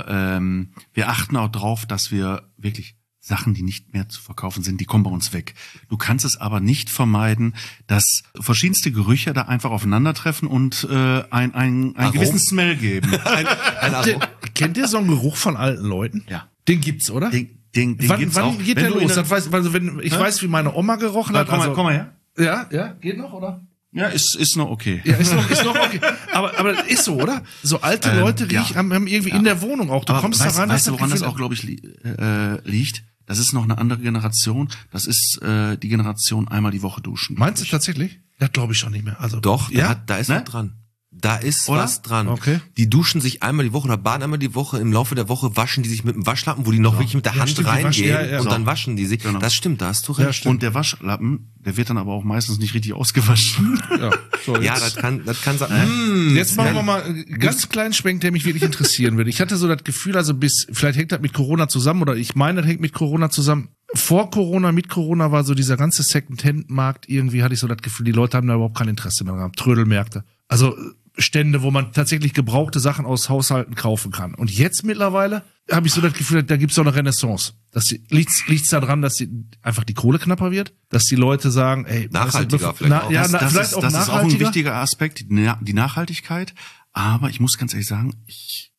F: Wir achten auch drauf, dass wir wirklich Sachen, die nicht mehr zu verkaufen sind, die kommen bei uns weg. Du kannst es aber nicht vermeiden, dass verschiedenste Gerüche da einfach aufeinandertreffen und einen gewissen Smell geben.
C: Kennt ihr so einen Geruch von alten Leuten?
F: Ja.
C: Den gibt's, oder?
F: Den
C: wann
F: gibt's auch.
C: geht der los? Ich weiß, wie meine Oma gerochen hat.
F: Komm mal her.
C: Ja, geht noch, oder?
F: Ja, ist noch okay.
C: Ja, ist noch okay. Aber das ist so, oder? So alte Leute haben irgendwie in der Wohnung auch. Du kommst da rein,
F: weißt du, woran das auch, glaube ich, liegt? Das ist noch eine andere Generation. Das ist die Generation einmal die Woche duschen.
C: Meinst du tatsächlich? Das glaube ich schon nicht mehr. Also
B: doch, da ist was dran. Da ist was dran.
C: Okay.
B: Die duschen sich einmal die Woche oder baden einmal die Woche. Im Laufe der Woche waschen die sich mit dem Waschlappen, wo die noch wirklich mit der Hand reingehen und dann waschen die sich. Genau. Das stimmt, da hast du recht.
F: Und der Waschlappen, der wird dann aber auch meistens nicht richtig ausgewaschen.
B: Das kann sein.
C: Jetzt machen wir mal einen ganz kleinen Schwenk, der mich wirklich interessieren würde. Ich hatte so das Gefühl, vielleicht hängt das mit Corona zusammen oder ich meine, das hängt mit Corona zusammen. Vor Corona, mit Corona war so dieser ganze Second-Hand-Markt, irgendwie hatte ich so das Gefühl, die Leute haben da überhaupt kein Interesse mehr gehabt. Trödelmärkte. Also Stände, wo man tatsächlich gebrauchte Sachen aus Haushalten kaufen kann. Und jetzt mittlerweile habe ich so das Gefühl, da gibt es so eine Renaissance. Liegt's daran, dass einfach die Kohle knapper wird? Dass die Leute sagen, ey,
B: nachhaltiger vielleicht auch.
F: Das ist auch ein wichtiger Aspekt, die Nachhaltigkeit. Aber ich muss ganz ehrlich sagen, ich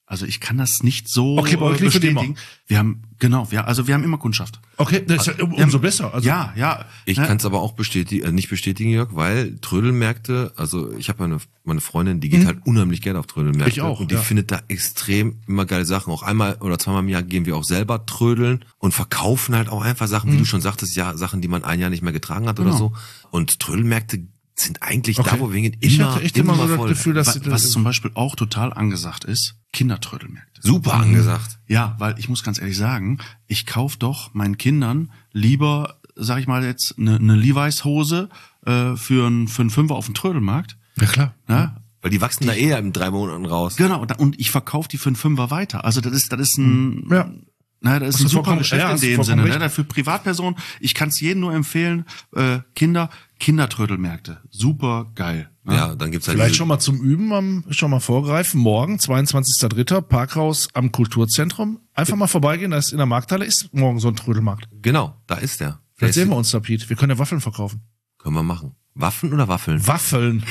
F: Also ich kann das nicht so
C: bei euch liefert
F: bestätigen. Wir haben immer Kundschaft.
C: Okay, das ist ja umso besser. Also
F: Ja.
B: Ich kann es aber auch nicht bestätigen, Jörg, weil Trödelmärkte, also ich habe meine Freundin, die geht halt unheimlich gerne auf Trödelmärkte.
C: Ich auch,
B: und die findet da extrem immer geile Sachen. Auch einmal oder zweimal im Jahr gehen wir auch selber trödeln und verkaufen halt auch einfach Sachen, wie du schon sagtest, ja, Sachen, die man ein Jahr nicht mehr getragen hat oder so. Und Trödelmärkte sind eigentlich da, wo wir hingehen,
C: ich hatte echt immer so
B: voll.
C: das Gefühl, dass
F: was zum Beispiel auch total angesagt ist, Kindertrödelmärkte.
B: Super angesagt.
F: Ja, weil ich muss ganz ehrlich sagen, ich kaufe doch meinen Kindern lieber, sag ich mal jetzt, eine Levi's-Hose für einen Fünfer auf dem Trödelmarkt.
C: Ja, klar.
F: Ja?
B: Weil die wachsen da eher in 3 Monaten raus.
F: Genau, und ich verkaufe die für einen Fünfer weiter. Also das ist ein...
C: Ja.
F: Das ist ein super Geschäft in dem Sinne.
C: Recht.
F: Für Privatpersonen, ich kann es jedem nur empfehlen, Kindertrödelmärkte. Super geil. Ne?
B: Ja, dann gibt's halt
C: Vielleicht schon mal zum Üben, schon mal vorgreifen. Morgen, 22.03. Parkhaus am Kulturzentrum. Einfach mal vorbeigehen, da ist in der Markthalle ist morgen so ein Trödelmarkt.
B: Genau, da ist der.
C: Vielleicht sehen wir uns da, Piet. Wir können ja Waffeln verkaufen.
B: Können wir machen. Waffen oder Waffeln?
C: Waffeln.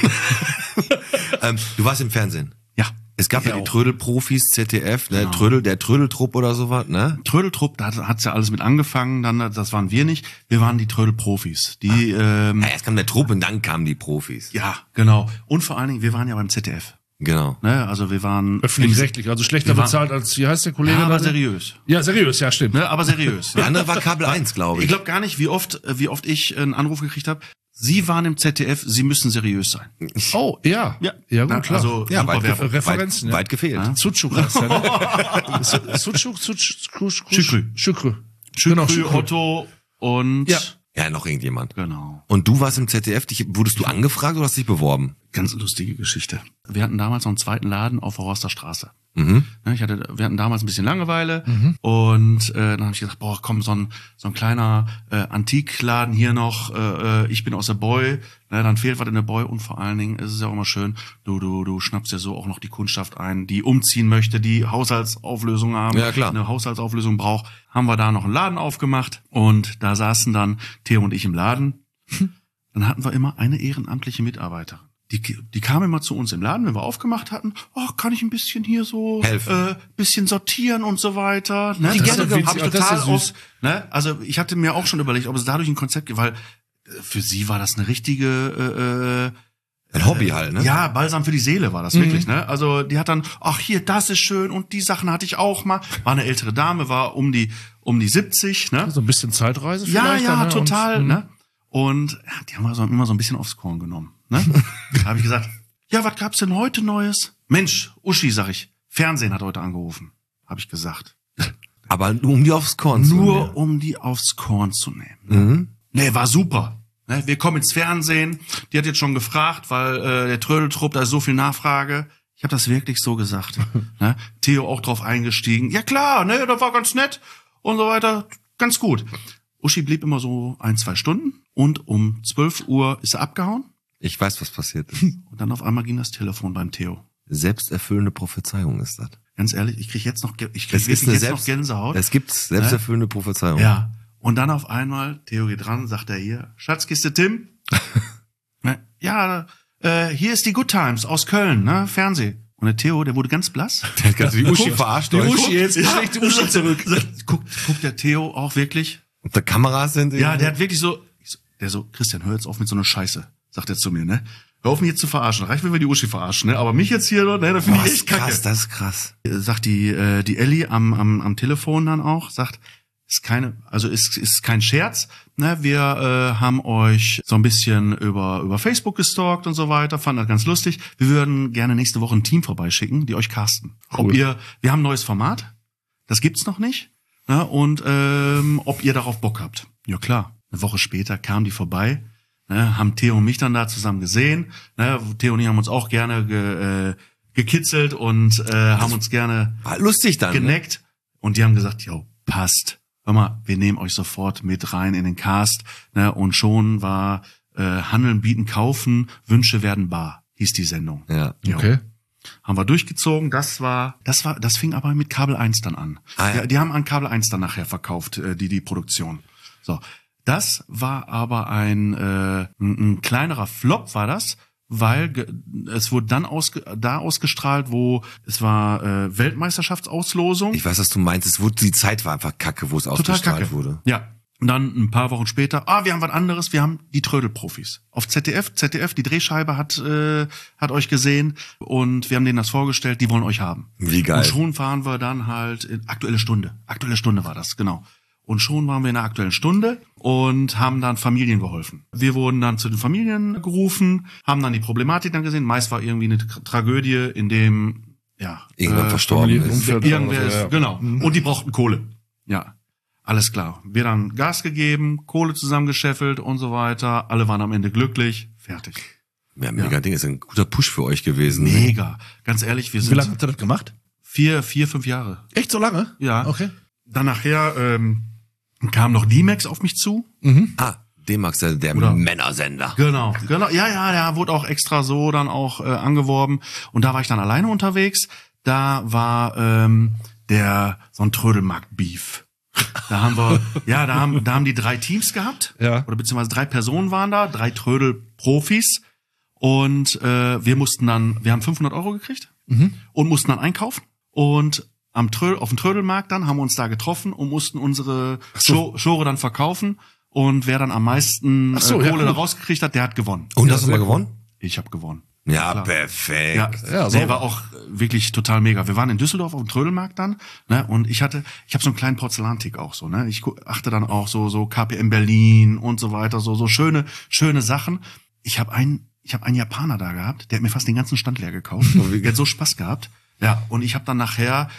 B: Du warst im Fernsehen.
F: Ja.
B: Es gab ja die Trödelprofis, ZDF, ne,
F: Genau.
B: der Trödeltrupp oder sowas, ne?
F: Trödeltrupp, da hat's ja alles mit angefangen, dann, das waren wir nicht, wir waren die Trödelprofis. Die,
B: Erst kam der Trupp und dann kamen die Profis.
F: ja, genau. Und vor allen Dingen, wir waren ja beim ZDF.
B: Genau.
F: Ne? Also wir waren
C: Öffentlich-rechtlich, also schlechter
F: Wir waren-
C: bezahlt als, wie heißt der Kollege?
F: ja, aber
C: da?
F: seriös.
C: Ja, seriös, ja, stimmt.
F: Ne? Aber seriös.
B: Der andere war Kabel 1, glaube
F: Ich
B: ich.
F: glaube gar nicht, wie oft ich einen Anruf gekriegt habe. Sie waren im ZDF, Sie müssen seriös sein.
C: Oh, ja. Ja, gut,
F: Na,
C: klar.
F: Also
B: Ja,
F: super Werbung.
C: Referenzen, ja.
B: weit gefehlt.
C: Zutschuk heißt der, ne? Zutschuk,
F: Şükrü.
C: Şükrü.
F: Şükrü, Otto und
C: Ja.
B: Ja, noch irgendjemand.
F: genau.
B: Und du warst im ZDF, wurdest du angefragt oder hast dich beworben?
F: Ganz lustige Geschichte. Wir hatten damals noch einen zweiten Laden auf der Horster Straße.
B: Mhm.
F: Wir hatten damals ein bisschen Langeweile und dann habe ich gedacht, boah, komm, so ein kleiner Antikladen hier noch. Ich bin aus der Boy, dann fehlt was in der Boy und vor allen Dingen ist es ja auch immer schön, du schnappst ja so auch noch die Kundschaft ein, die umziehen möchte, die Haushaltsauflösung haben,
B: Ja, klar.
F: eine Haushaltsauflösung braucht. Haben wir da noch einen Laden aufgemacht und da saßen dann Theo und ich im Laden. Dann hatten wir immer eine ehrenamtliche Mitarbeiterin. Die kam immer zu uns im Laden, wenn wir aufgemacht hatten. Oh, kann ich ein bisschen hier so
B: helfen,
F: bisschen sortieren und so weiter. Ne?
C: Die gerne
F: hab ich
C: witzig, das
F: total
C: ist süß.
F: auf, ne? Also ich hatte mir auch schon überlegt, ob es dadurch ein Konzept gibt, weil für sie war das eine richtige
B: Ein Hobby halt, ne?
F: ja, Balsam für die Seele war das wirklich, ne? Also die hat dann, ach hier, das ist schön und die Sachen hatte ich auch mal. War eine ältere Dame, war um die 70, ne?
C: So ein bisschen Zeitreise
F: Ja,
C: vielleicht.
F: ja,
C: dann, ne?
F: total,
C: Und,
F: ne? Und ja, die haben wir immer so ein bisschen aufs Korn genommen, ne? Da habe ich gesagt, ja, was gab's denn heute Neues? Mensch, Uschi, sag ich, Fernsehen hat heute angerufen, habe ich gesagt.
B: Aber nur um die aufs Korn zu
F: Nur
B: nehmen.
F: um die aufs Korn zu nehmen. Nee, war super. Ne, wir kommen ins Fernsehen. Die hat jetzt schon gefragt, weil der Trödeltrupp, da ist so viel Nachfrage. Ich habe das wirklich so gesagt. Ne? Theo auch drauf eingestiegen. Ja klar, ne, das war ganz nett und so weiter. Ganz gut. Uschi blieb immer so 1-2 Stunden und um 12 Uhr ist er abgehauen.
B: Ich weiß, was passiert ist.
F: Und dann auf einmal ging das Telefon beim Theo.
B: Selbsterfüllende Prophezeiung ist das.
F: Ganz ehrlich, ich krieg jetzt noch noch Gänsehaut.
B: Es gibt selbsterfüllende Prophezeiung.
F: Ja. Und dann auf einmal, Theo geht ran, sagt er hier, Schatzkiste Tim. Ja, hier ist die Good Times aus Köln, ne, Fernseh. Und der Theo, der wurde ganz blass.
B: Der hat die Uschi verarscht.
C: Die Uschi jetzt, schlägt die Uschi zurück.
F: Guckt der Theo auch wirklich?
B: Und da Kameras sind.
F: Ja, der hat wirklich so, Christian, hör jetzt auf mit so einer Scheiße, sagt er zu mir, ne. Hör auf mich jetzt zu verarschen. Reicht, wenn wir die Uschi verarschen, ne? Aber mich jetzt hier, ne, da finde ich echt kacke.
B: Krass, das ist krass.
F: Sagt die Elli am Telefon dann auch, sagt, ist kein Scherz, ne? Wir haben euch so ein bisschen über Facebook gestalkt und so weiter, fanden das ganz lustig. Wir würden gerne nächste Woche ein Team vorbeischicken, die euch casten.
C: Cool.
F: Wir haben ein neues Format, das gibt's noch nicht, ne? Und ob ihr darauf Bock habt. Ja klar. Eine Woche später kamen die vorbei, ne? Haben Theo und mich dann da zusammen gesehen, ne? Theo und ich haben uns auch gerne gekitzelt und haben uns gerne
B: War lustig dann.
F: geneckt. Und die haben gesagt, jo, passt. Hör mal, wir nehmen euch sofort mit rein in den Cast. Ne? Und schon war Handeln, Bieten, Kaufen, Wünsche werden bar, hieß die Sendung.
B: Ne? Ja.
F: Jo.
C: Okay.
F: Haben wir durchgezogen. Das fing aber mit Kabel 1 dann an.
B: Ah, ja.
F: Die haben an Kabel 1 dann nachher verkauft, die Produktion. So. Das war aber ein kleinerer Flop war das, weil es wurde dann ausgestrahlt, wo es war Weltmeisterschaftsauslosung.
B: Ich weiß, was du meinst. Die Zeit war einfach kacke, wo es ausgestrahlt wurde.
F: Ja. Und dann ein paar Wochen später, wir haben was anderes, wir haben die Trödelprofis. Auf ZDF, die Drehscheibe hat euch gesehen und wir haben denen das vorgestellt, die wollen euch haben.
B: Wie geil.
F: Und schon fahren wir dann halt in Aktuelle Stunde war das, genau. Und schon waren wir in der Aktuellen Stunde und haben dann Familien geholfen. Wir wurden dann zu den Familien gerufen, haben dann die Problematik dann gesehen. Meist war irgendwie eine Tragödie, in dem
B: irgendwann verstorben ist.
F: Irgendwer ist, genau. Und die brauchten Kohle. Ja. Alles klar. Wir dann Gas gegeben, Kohle zusammengescheffelt und so weiter. Alle waren am Ende glücklich. Fertig.
B: Ja, mega Ding. Ist ein guter Push für euch gewesen.
F: Mega. Ganz ehrlich, wir sind...
C: Wie lange habt ihr das gemacht?
F: 5 Jahre.
C: Echt so lange?
F: Ja.
C: Okay.
F: Dann nachher kam noch D-Max auf mich zu.
B: D-Max, der Männersender.
F: Genau. Ja, der wurde auch extra so dann auch angeworben. Und da war ich dann alleine unterwegs. Da war so ein Trödelmarkt-Beef. Da haben wir, da haben die 3 Teams gehabt.
C: Ja.
F: Oder beziehungsweise 3 Personen waren da, 3 Trödelprofis. Und wir haben 500 € gekriegt und mussten dann einkaufen. Und auf dem Trödelmarkt dann haben wir uns da getroffen und mussten unsere Schore dann verkaufen. Und wer dann am meisten Kohle da rausgekriegt hat, der hat gewonnen.
B: Und hast du mal gewonnen?
F: Ich habe gewonnen.
B: Ja,
F: klar.
B: Perfekt.
F: Ja, war auch wirklich total mega. Wir waren in Düsseldorf auf dem Trödelmarkt dann, ne, und ich habe so einen kleinen Porzellantick auch so, ne. Ich achte dann auch so KPM Berlin und so weiter, so schöne Sachen. Ich habe einen Japaner da gehabt, der hat mir fast den ganzen Stand leer gekauft. Der hat so Spaß gehabt. Ja, und ich habe dann nachher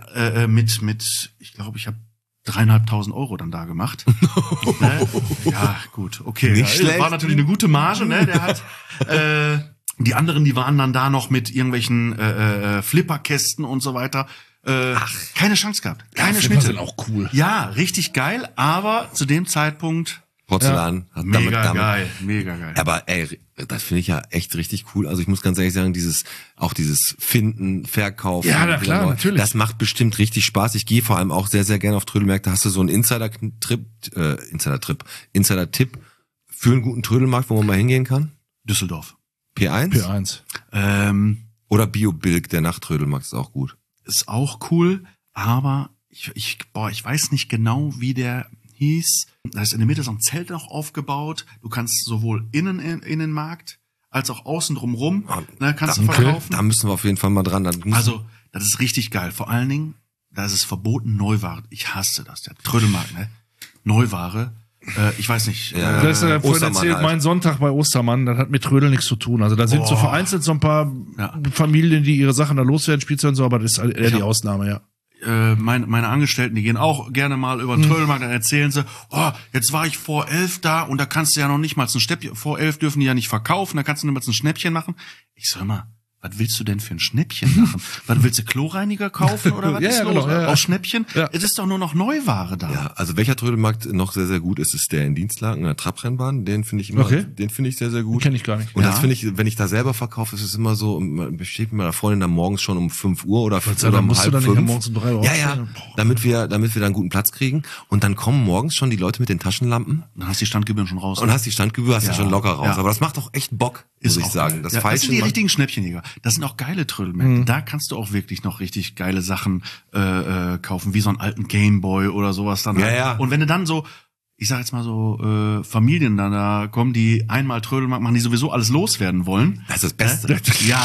F: ich glaube, ich habe 3.500 € dann da gemacht. Ne? Ja, gut, okay.
B: Nicht schlecht.
F: War natürlich eine gute Marge, ne. Der hat die anderen, die waren dann da noch mit irgendwelchen Flipperkästen und so weiter. Keine Chance gehabt. Keine Schnitte.
C: Sind auch cool.
F: Ja, richtig geil, aber zu dem Zeitpunkt
B: Porzellan.
F: Ja, mega geil.
B: Aber ey, das finde ich ja echt richtig cool. Also ich muss ganz ehrlich sagen, dieses Finden, Verkaufen.
C: Ja, na klar, natürlich.
B: Das macht bestimmt richtig Spaß. Ich gehe vor allem auch sehr, sehr gerne auf Trödelmärkte. Hast du so einen Insider-Tipp für einen guten Trödelmarkt, wo man mal hingehen kann?
F: Düsseldorf.
B: P1? Oder Bio-Bilk, der Nachttrödelmarkt ist auch gut.
F: Ist auch cool, aber ich weiß nicht genau, wie der hieß. Da ist in der Mitte so ein Zelt noch aufgebaut. Du kannst sowohl innen in den Markt als auch außen drumrum, kannst du verkaufen.
B: Da müssen wir auf jeden Fall mal dran.
F: Also, das ist richtig geil. Vor allen Dingen, da ist es verboten, Neuware. Ich hasse das, der Trödelmarkt, ne? Neuware. Ich weiß nicht.
C: Ja, das ist vorhin erzählt,
B: halt.
C: Mein Sonntag bei Ostermann, das hat mit Trödel nichts zu tun. Also da sind so vereinzelt so ein paar Familien, die ihre Sachen da loswerden, Spielzeug und so, aber das ist eher die Ausnahme, ja.
F: Meine Angestellten, die gehen auch gerne mal über den Trödelmarkt, dann erzählen sie, jetzt war ich vor 11 da und da kannst du ja noch nicht mal ein Schnäppchen, vor 11 dürfen die ja nicht verkaufen, da kannst du nicht mal ein Schnäppchen machen. Ich sag mal, was willst du denn für ein Schnäppchen machen? Was willst du, Chlorreiniger kaufen oder was ist los? Genau, Aus Schnäppchen? Ja. Es ist doch nur noch Neuware da.
B: Ja, also welcher Trödelmarkt noch sehr, sehr gut ist, ist der in Dienstlaken, in der Trabrennbahn. Den finde ich immer, den finde ich sehr, sehr gut.
C: Den kenne ich gar nicht.
B: Und das finde ich, wenn ich da selber verkaufe, ist es immer so, besteht mit meiner Freundin dann morgens schon um 5 Uhr oder um 4:30.
C: Morgens um 3 Uhr.
B: Ja, damit wir da einen guten Platz kriegen. Und dann kommen morgens schon die Leute mit den Taschenlampen.
F: Dann hast du die Standgebühren schon raus.
B: Und hast die Standgebühr, hast du schon locker raus. Ja. Aber das macht doch echt Bock, muss ich sagen.
F: Das sind die richtigen Schnäppchenjäger. Das sind auch geile Trödelmärkte. Da kannst du auch wirklich noch richtig geile Sachen kaufen, wie so einen alten Gameboy oder sowas dann.
B: Ja.
F: Und wenn du dann so, ich sag jetzt mal so, Familien dann da kommen, die einmal Trödelmarkt machen, die sowieso alles loswerden wollen.
B: Das ist das Beste.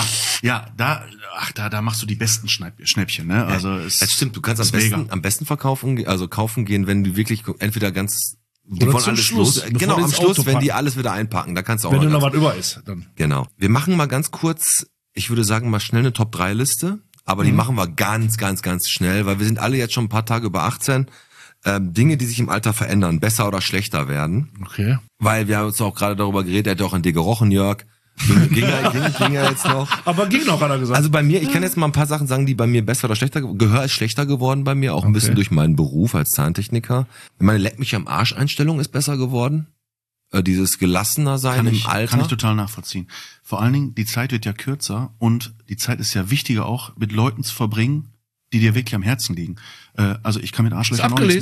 F: Da machst du die besten Schnäppchen, ne? Also
B: das stimmt, du kannst am besten kaufen gehen, wenn du wirklich entweder ganz die
C: oder
B: wollen
C: zum
B: alles
C: Schluss,
B: los. Genau, am Schluss,
C: Auto
B: wenn die
C: packen.
B: alles wieder einpacken, da kannst du auch
C: wenn noch was über ist, dann.
B: Genau. Wir machen mal ganz kurz, ich würde sagen, mal schnell eine Top-3-Liste, aber die machen wir ganz, ganz, ganz schnell, weil wir sind alle jetzt schon ein paar Tage über 18. Dinge, die sich im Alter verändern, besser oder schlechter werden.
C: Okay.
B: Weil wir haben uns auch gerade darüber geredet, er hat ja auch an dir gerochen, Jörg. Ging er jetzt noch?
C: Aber ging noch, hat er gesagt.
B: Also bei mir, ich kann jetzt mal ein paar Sachen sagen, die bei mir besser oder schlechter, Gehör ist schlechter geworden bei mir, auch ein bisschen durch meinen Beruf als Zahntechniker. Meine Leck mich am Arsch Einstellung ist besser geworden. Dieses gelassener sein im Alter.
F: Kann ich total nachvollziehen. Vor allen Dingen, die Zeit wird ja kürzer und die Zeit ist ja wichtiger auch, mit Leuten zu verbringen, die dir wirklich am Herzen liegen. Also ich kann mit Arschlöchern
C: abgelesen?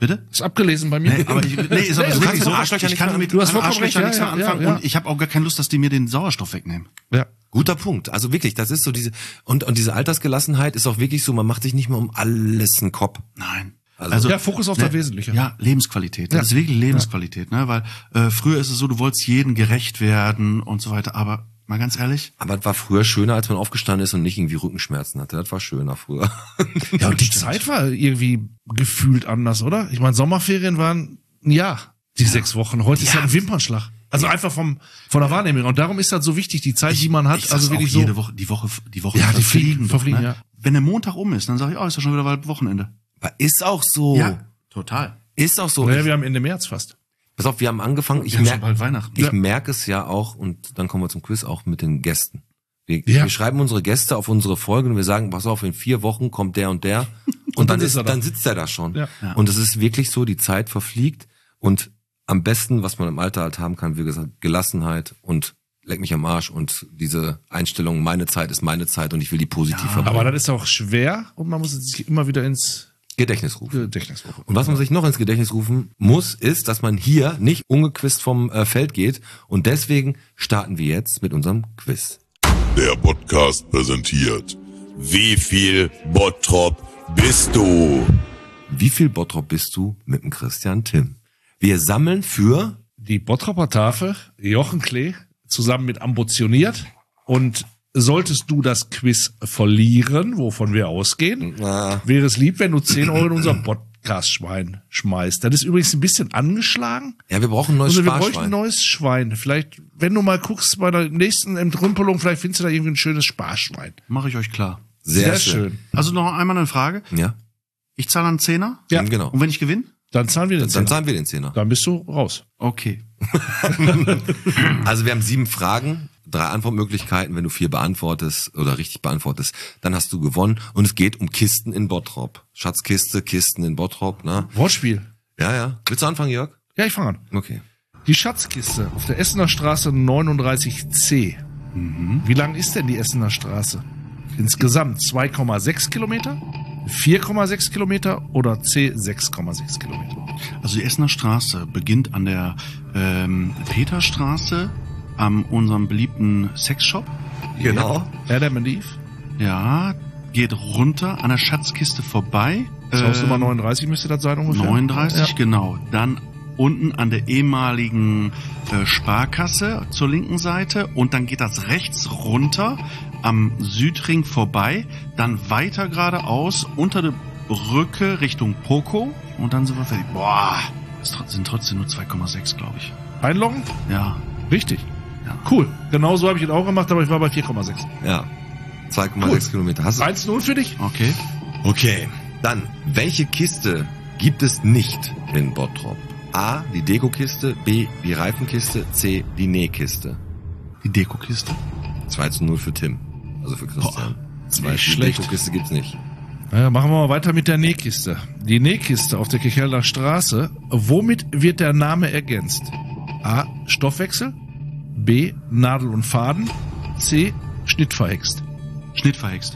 F: Bitte?
C: Ist abgelesen bei mir.
F: Nee, aber ist aber wirklich so. Ich kann mit Arschlöchern nichts mehr anfangen und ich habe auch gar keine Lust, dass die mir den Sauerstoff wegnehmen.
C: Ja.
B: Guter Punkt. Also wirklich, das ist so diese, und diese Altersgelassenheit ist auch wirklich so, man macht sich nicht mehr um alles einen Kopf.
F: Nein.
C: Also ja, Fokus auf das Wesentliche.
F: Ja, Lebensqualität. Das ist wirklich Lebensqualität, ne? Weil früher ist es so, du wolltest jedem gerecht werden und so weiter, aber mal ganz ehrlich.
B: Aber es war früher schöner, als man aufgestanden ist und nicht irgendwie Rückenschmerzen hatte. Das war schöner früher.
C: Ja, und die Zeit war irgendwie gefühlt anders, oder? Ich meine, Sommerferien waren ein Jahr, die 6 Wochen. Heute ist ja ein Wimpernschlag. Also einfach von der Wahrnehmung. Und darum ist das so wichtig, die Zeit, die man hat. Also wirklich
F: jede Woche, die Woche
C: ja, die verfliegen,
F: ne?
C: ja.
F: Wenn der Montag ist, dann sage ich, ist ja schon wieder bald Wochenende.
B: Aber ist auch so.
F: Ja, total.
B: Ist auch so.
C: Naja, wir haben Ende März fast.
B: Pass auf, wir haben angefangen.
F: Ich merke bald Weihnachten.
B: Ich merke es ja auch, und dann kommen wir zum Quiz, auch mit den Gästen. Wir schreiben unsere Gäste auf unsere Folgen und wir sagen, pass auf, in 4 Wochen kommt der und der. Und dann sitzt er da schon. Ja. Und es ist wirklich so, die Zeit verfliegt. Und am besten, was man im Alter halt haben kann, wie gesagt, Gelassenheit und leck mich am Arsch und diese Einstellung, meine Zeit ist meine Zeit und ich will die positiv verbringen.
C: Aber das ist auch schwer und man muss sich immer wieder ins
B: Gedächtnis rufen. Und was man sich noch ins Gedächtnis rufen muss, ist, dass man hier nicht ungequizt vom Feld geht. Und deswegen starten wir jetzt mit unserem Quiz.
H: Der Podcast präsentiert: Wie viel Bottrop bist du?
B: Wie viel Bottrop bist du mit dem Christian Timm? Wir sammeln für
C: die Bottroper Tafel Jochen Klee zusammen mit Ambitioniert. Und solltest du das Quiz verlieren, wovon wir ausgehen, wäre es lieb, wenn du 10 Euro in unser Podcast-Schwein schmeißt. Das ist übrigens ein bisschen angeschlagen.
B: Ja, wir brauchen ein neues Sparschwein.
C: Wir bräuchten ein neues Schwein. Vielleicht, wenn du mal guckst bei der nächsten Entrümpelung, vielleicht findest du da irgendwie ein schönes Sparschwein.
F: Mache ich euch klar.
B: Sehr schön.
F: Also noch einmal eine Frage.
B: Ja.
F: Ich zahle einen 10er?
B: Ja, genau.
F: Und wenn ich gewinne?
C: Dann zahlen wir den 10er.
B: Dann zahlen wir den 10er.
C: Dann bist du raus.
F: Okay.
B: Also wir haben 7 Fragen, 3 Antwortmöglichkeiten. Wenn du 4 beantwortest oder richtig beantwortest, dann hast du gewonnen. Und es geht um Kisten in Bottrop. Schatzkiste, Kisten in Bottrop. Ne?
C: Wortspiel.
B: Ja. Willst du anfangen, Jörg?
C: Ja, ich fange an.
B: Okay.
C: Die Schatzkiste auf der Essener Straße 39C. Wie lang ist denn die Essener Straße? Insgesamt 2,6 Kilometer, 4,6 Kilometer oder C 6,6 Kilometer?
F: Also die Essener Straße beginnt an der Peterstraße, an unserem beliebten Sexshop.
B: Genau.
C: Adam and Eve.
F: Ja, geht runter an der Schatzkiste vorbei.
C: Hausnummer 39 müsste das sein ungefähr.
F: 39, ja. Genau. Dann unten an der ehemaligen Sparkasse zur linken Seite und dann geht das rechts runter am Südring vorbei, dann weiter geradeaus unter der Brücke Richtung Poco und dann sind wir fertig. Boah, es sind trotzdem nur 2,6, glaube ich.
C: Einloggen?
F: Ja.
C: Richtig.
F: Ja.
C: Cool. Genau so habe ich es auch gemacht, aber ich war bei 4,6.
B: Ja. 2,6 Kilometer. Hast du
C: 1-0 für dich?
B: Okay. Dann, welche Kiste gibt es nicht in Bottrop? A, die Dekokiste, B, die Reifenkiste, C, die Nähkiste.
F: Die Dekokiste.
B: 2-0 für Tim. Also für Christian. Die Dekokiste gibt's nicht.
C: Naja, machen wir mal weiter mit der Nähkiste. Die Nähkiste auf der Kirchhelder Straße. Womit wird der Name ergänzt? A, Stoffwechsel. B, Nadel und Faden. C, Schnittverhext.
F: Schnittverhext.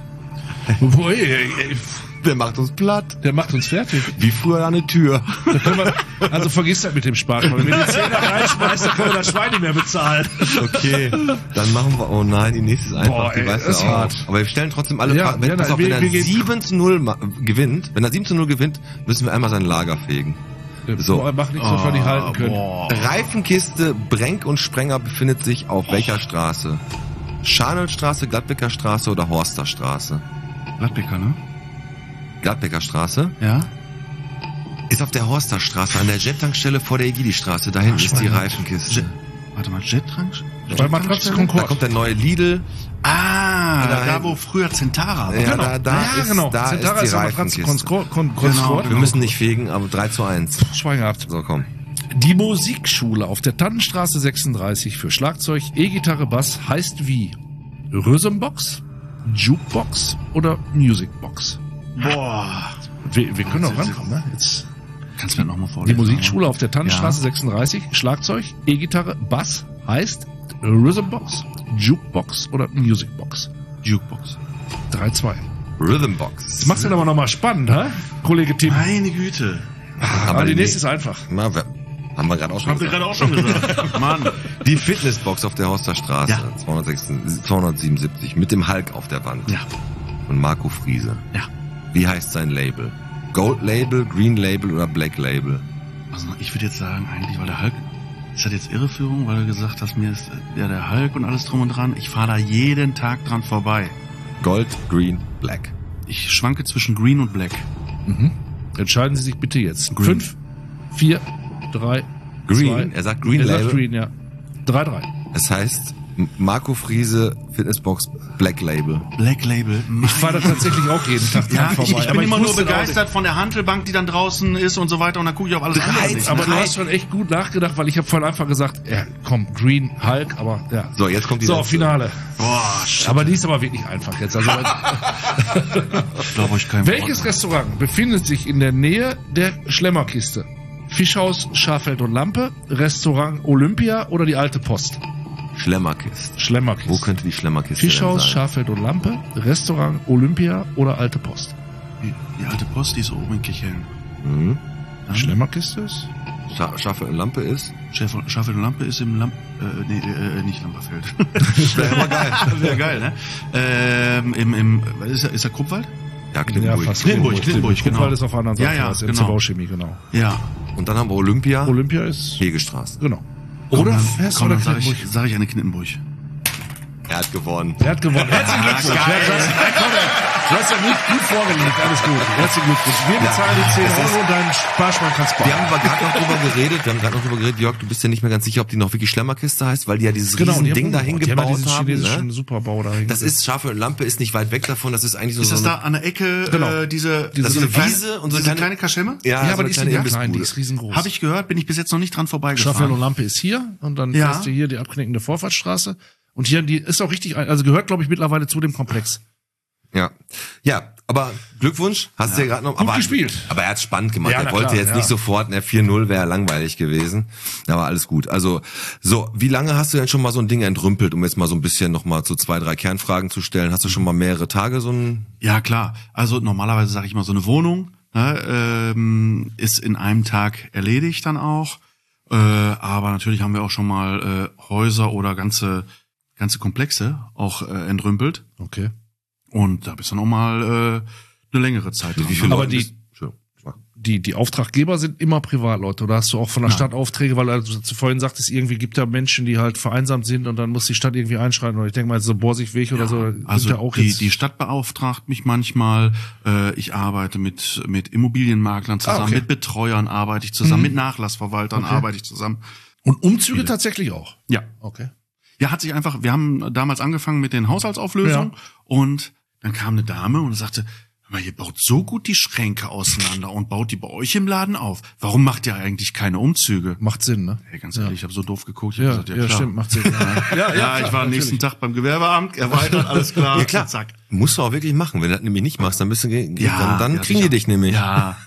B: Der macht uns platt.
C: Der macht uns fertig.
B: Wie früher an eine Tür.
C: Also vergiss das mit dem Sparschwein. Wenn wir die 10er reinschmeißen, dann können wir das Schwein nicht mehr bezahlen.
B: Okay, dann machen wir, oh nein, die nächste ist einfach, die weiß
C: das
B: ja auch.
C: hart.
B: Aber wir stellen trotzdem alle Fragen. Wenn er 7-0 gewinnt, wenn er 7-0 gewinnt, müssen wir einmal sein Lager fegen.
C: So. Mach nichts, was wir nicht halten können.
B: Reifenkiste Brenk und Sprenger befindet sich auf welcher Straße? Scharnelstraße, Gladbecker Straße oder Horster Straße?
F: Gladbecker, ne?
B: Gladbecker Straße?
F: Ja.
B: Ist auf der Horster Straße, an der Jet-Tankstelle vor der Egidi-Straße. Da hinten ist die Reifenkiste.
F: Warte mal, Jet-Tankstelle?
C: Bei Matratze Concord.
B: Da kommt der neue Lidl.
F: Da wo früher Centara war.
B: Ja, genau. Da
C: Centara
B: ist die Reifenkiste.
C: Genau.
B: Wir müssen nicht fegen, aber 3-1.
C: Schwein gehabt.
B: So, komm.
C: Die Musikschule auf der Tannenstraße 36 für Schlagzeug, E-Gitarre, Bass heißt wie? Rhythmbox, Jukebox oder Musicbox?
F: Boah.
C: Wir können auch rankommen, ne? Jetzt.
F: Kannst du mir nochmal vorlesen?
C: Die Musikschule auf der Tannenstraße 36, Schlagzeug, E-Gitarre, Bass heißt Rhythmbox, Jukebox oder Musicbox?
F: Jukebox.
C: 3-2.
B: Rhythmbox.
C: Das machst du aber nochmal spannend, hä? Kollege Tim.
F: Meine Güte.
C: Aber die nächste ist einfach.
B: Na, haben wir gerade auch schon
F: gesagt. Mann.
B: Die Fitnessbox auf der Horster Straße, 277, mit dem Hulk auf der Wand.
F: Ja.
B: Von Marco Friese.
F: Ja.
B: Wie heißt sein Label? Gold Label, Green Label oder Black Label?
F: Also ich würde jetzt sagen, eigentlich, weil der Hulk, ist das jetzt Irreführung, weil du gesagt hast, mir ist der Hulk und alles drum und dran. Ich fahre da jeden Tag dran vorbei.
B: Gold, Green, Black.
F: Ich schwanke zwischen Green und Black.
C: Mhm. Entscheiden Sie sich bitte jetzt.
F: Green.
C: 5, 4, 3,
B: Green,
C: 2.
B: er sagt Green
C: er
B: Label.
C: sagt Green, ja. 3.
B: Das heißt, Marco Friese, Fitnessbox, Black Label.
F: Black Label.
C: Ich fahre da tatsächlich auch jeden Tag dran
F: Ja,
C: vorbei.
F: ich bin immer nur begeistert von der Hantelbank, die dann draußen ist und so weiter. Und dann gucke ich auf alles andere nicht.
C: Aber du hast schon echt gut nachgedacht, weil ich habe vorhin einfach gesagt, ja, komm, Green, Hulk, aber ja.
B: So, jetzt kommt die
C: So,
B: letzte.
C: Finale.
F: Boah, shit.
C: Aber die ist aber wirklich einfach jetzt. Also,
F: Ich glaube euch kein
C: welches
F: Wort.
C: Restaurant befindet sich in der Nähe der Schlemmerkiste? Fischhaus, Schafeld und Lampe, Restaurant Olympia oder die Alte Post?
B: Schlemmerkist.
C: Schlemmerkiste.
B: Wo könnte die Schlemmerkiste
C: Fischhaus,
B: denn sein?
C: Schafeld und Lampe, Restaurant Olympia oder Alte Post?
F: Die Alte Post, die ist oben in Kichellen.
B: Mhm.
C: Schlemmerkiste ist?
B: Schaffe und Lampe ist?
F: Schafeld und Lampe ist im nicht Lamperfeld.
B: Wäre immer geil.
F: Wäre geil, ne? Ist der Kruppwald?
B: Ja, Klingenburg.
C: fast.
F: Klingenburg,
C: Klingenburg
F: genau.
C: ist auf der anderen Seite.
F: Ja,
C: das ist
F: genau.
C: in Bauchemie, genau.
F: Ja.
B: Und dann haben wir Olympia,
C: Olympia ist,
B: Hegestraße.
C: genau.
F: Komm,
C: Oder
F: dann,
C: Fest
F: komm,
C: oder
F: dann sag
C: Klingenburg.
F: ich eine Knittenburg.
B: Er hat gewonnen.
C: Er hat gewonnen. Herzlichen Glückwunsch. Du hast ja gut vorgelegt. Alles gut. Herzlichen Glückwunsch. Wir bezahlen die 10 Euro und deinen Sparschwein kannst sparen.
B: Wir haben aber gerade noch drüber geredet, Jörg, du bist ja nicht mehr ganz sicher, ob die noch wirklich Schlemmerkiste heißt, weil die ja dieses riesen
C: die haben
B: Ding da
C: umgebaut.
B: hingebaut
C: Die haben ja
B: haben.
C: diesen chinesischen
B: Ne?
C: Superbau da hingebaut.
B: Das ist Schafe und Lampe, ist nicht weit weg davon, das ist eigentlich so
F: Ist das
B: so
F: da an der Ecke,
C: Genau.
F: diese
B: das ist eine
F: kleine-
B: Wiese und so
F: diese
B: eine
F: kleine Kaschemme?
B: Ja,
C: Ja,
B: so
C: aber
B: eine
C: die ist
B: kleine
C: nicht
B: Imbissbude.
C: klein, die ist riesengroß.
F: Habe ich gehört, bin ich bis jetzt noch nicht dran
C: Schafeld und
F: vorbeigefahren.
C: Lampe ist hier und dann
F: Ja.
C: fährst du hier die abknickende Vorfahrtsstraße. Und hier, die ist auch richtig, also gehört, glaube ich, mittlerweile zu dem Komplex.
B: Ja. Ja, aber Glückwunsch, hast du ja gerade noch.
C: Gut gespielt.
B: Aber er hat spannend gemacht.
C: Ja,
B: Er
C: na
B: wollte
C: klar,
B: jetzt
C: ja.
B: nicht sofort, 4-0 wäre langweilig gewesen. Aber alles gut. Also, so, wie lange hast du denn schon mal so ein Ding entrümpelt, um jetzt mal so ein bisschen nochmal so 2, 3 Kernfragen zu stellen? Hast du schon mal mehrere Tage so ein...
F: Ja, klar. Also normalerweise sage ich mal, so eine Wohnung ist in einem Tag erledigt dann auch. Aber natürlich haben wir auch schon mal Häuser oder ganze Komplexe auch entrümpelt.
C: Okay.
F: Und da bist du noch mal eine längere Zeit dran.
B: Wie viele
C: Aber
B: Leute
C: die-
B: bist- Entschuldigung.
C: Die Auftraggeber sind immer Privatleute. Oder hast du auch von der
F: Nein.
C: Stadt Aufträge, weil du vorhin sagtest, irgendwie gibt da Menschen, die halt vereinsamt sind und dann muss die Stadt irgendwie einschreiten. Oder ich denke mal, so Borsigweg oder so.
F: Also
C: sind ja auch
F: die Stadt beauftragt mich manchmal. Ich arbeite mit Immobilienmaklern zusammen,
C: okay.
F: mit Betreuern arbeite ich zusammen, mit Nachlassverwaltern arbeite ich zusammen.
C: Und Umzüge tatsächlich auch.
F: Ja.
C: Okay.
F: Ja, wir haben damals angefangen mit den Haushaltsauflösungen und dann kam eine Dame und sagte, hör mal, ihr baut so gut die Schränke auseinander und baut die bei euch im Laden auf. Warum macht ihr eigentlich keine Umzüge?
C: Macht Sinn, ne?
F: Hey, ganz ehrlich, ich habe so doof geguckt. Ich hab gesagt,
C: Ja,
F: klar.
C: stimmt, macht Sinn.
F: Ja,
C: klar,
F: ich war am nächsten Tag beim Gewerbeamt, erweitert, alles klar.
B: Ja, klar.
F: Zack.
B: Musst du auch wirklich machen. Wenn du das nämlich nicht machst, dann bist du, dann
F: ja,
B: kriegen die
F: sicher.
B: dich nämlich.
F: Ja.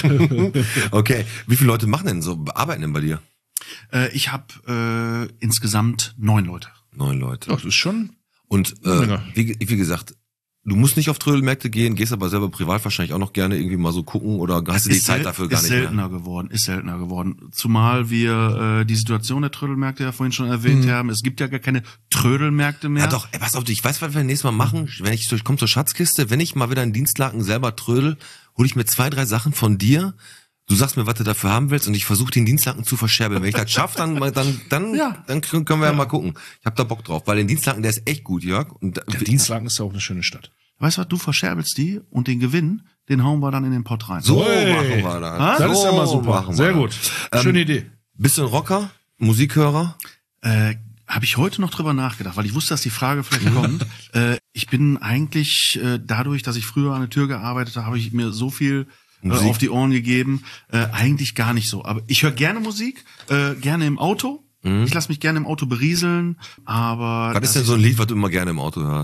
B: Okay. Wie viele Leute machen denn so, arbeiten denn bei dir?
F: Ich habe insgesamt 9 Leute.
B: 9 Leute.
C: Doch, das ist schon.
B: Und
C: Menge.
B: wie gesagt, du musst nicht auf Trödelmärkte gehen, gehst aber selber privat wahrscheinlich auch noch gerne irgendwie mal so gucken oder hast du die Zeit dafür gar
F: ist
B: nicht mehr?
F: Ist seltener geworden. Zumal wir die Situation der Trödelmärkte ja vorhin schon erwähnt haben. Es gibt ja gar keine Trödelmärkte mehr.
B: Ja doch, ey, pass auf, ich weiß, was wir nächstes Mal machen. Wenn ich komme zur Schatzkiste, wenn ich mal wieder einen Dienstlaken selber trödel, hole ich mir 2, 3 Sachen von dir. Du sagst mir, was du dafür haben willst und ich versuche den Dienstlaken zu verscherbeln. Wenn ich das schaffe, dann können wir ja mal gucken. Ich habe da Bock drauf, weil den Dienstlaken, der ist echt gut, Jörg. Und
C: Der Dienstlaken ist ja auch eine schöne Stadt.
F: Weißt du was, du verscherbelst die und den Gewinn, den hauen wir dann in den Pott rein.
B: so
C: Hey.
B: machen wir das.
C: Das ist ja mal
B: So
C: super.
B: machen wir
C: Sehr
B: das.
C: gut. Schöne Idee.
B: Bist du ein Rocker? Musikhörer?
F: Habe ich heute noch drüber nachgedacht, weil ich wusste, dass die Frage vielleicht kommt. Ich bin eigentlich, dadurch, dass ich früher an der Tür gearbeitet habe, habe ich mir so viel
B: Musik.
F: auf die Ohren gegeben. Eigentlich gar nicht so. Aber ich höre gerne Musik, gerne im Auto. Ich lasse mich gerne im Auto berieseln, aber
B: Was ist denn so ein Lied, was du immer gerne im Auto hörst?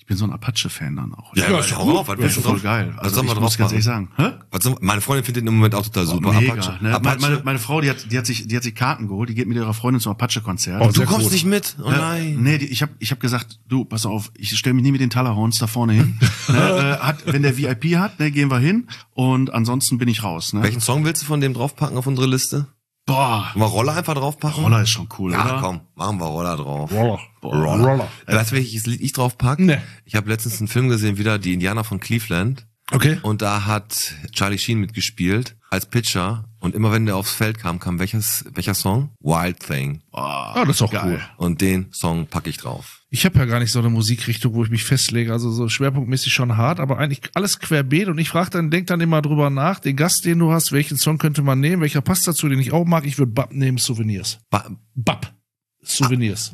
F: Ich bin so ein Apache-Fan dann auch.
B: Ja, ist auch drauf.
F: Das ist voll geil.
B: Also ich muss
F: ganz ehrlich sagen.
B: Meine Freundin findet den im Moment auch total super.
F: Mega,
B: Apache.
F: ne?
B: Apache.
F: Meine Frau, die hat sich Karten geholt, die geht mit ihrer Freundin zum Apache-Konzert.
B: Oh, du kommst nicht mit? Oh nein.
F: Nee, ich hab gesagt, du, pass auf, ich stelle mich nie mit den Talahorns da vorne hin. Wenn der VIP hat, ne, gehen wir hin und ansonsten bin ich raus. Ne?
B: Welchen Song willst du von dem draufpacken auf unsere Liste?
F: Boah.
B: Wollen wir Roller einfach draufpacken?
F: Roller ist schon cool,
B: ja,
F: oder?
B: Komm, machen wir Roller drauf.
C: Roller.
B: Weißt du, welches Lied ich draufpacke?
C: Nee.
B: Ich habe letztens einen Film gesehen, wieder die Indianer von Cleveland.
C: Okay.
B: Und da hat Charlie Sheen mitgespielt als Pitcher. Und immer wenn der aufs Feld kam welcher Song? Wild Thing.
C: Das ist auch cool.
B: Und den Song packe ich drauf.
C: Ich habe ja gar nicht so eine Musikrichtung, wo ich mich festlege. Also so schwerpunktmäßig schon hart, aber eigentlich alles querbeet. Und ich denk dann immer drüber nach, den Gast, den du hast, welchen Song könnte man nehmen, welcher passt dazu, den ich auch mag. Ich würde Bab nehmen, Souvenirs. Bab. Souvenirs.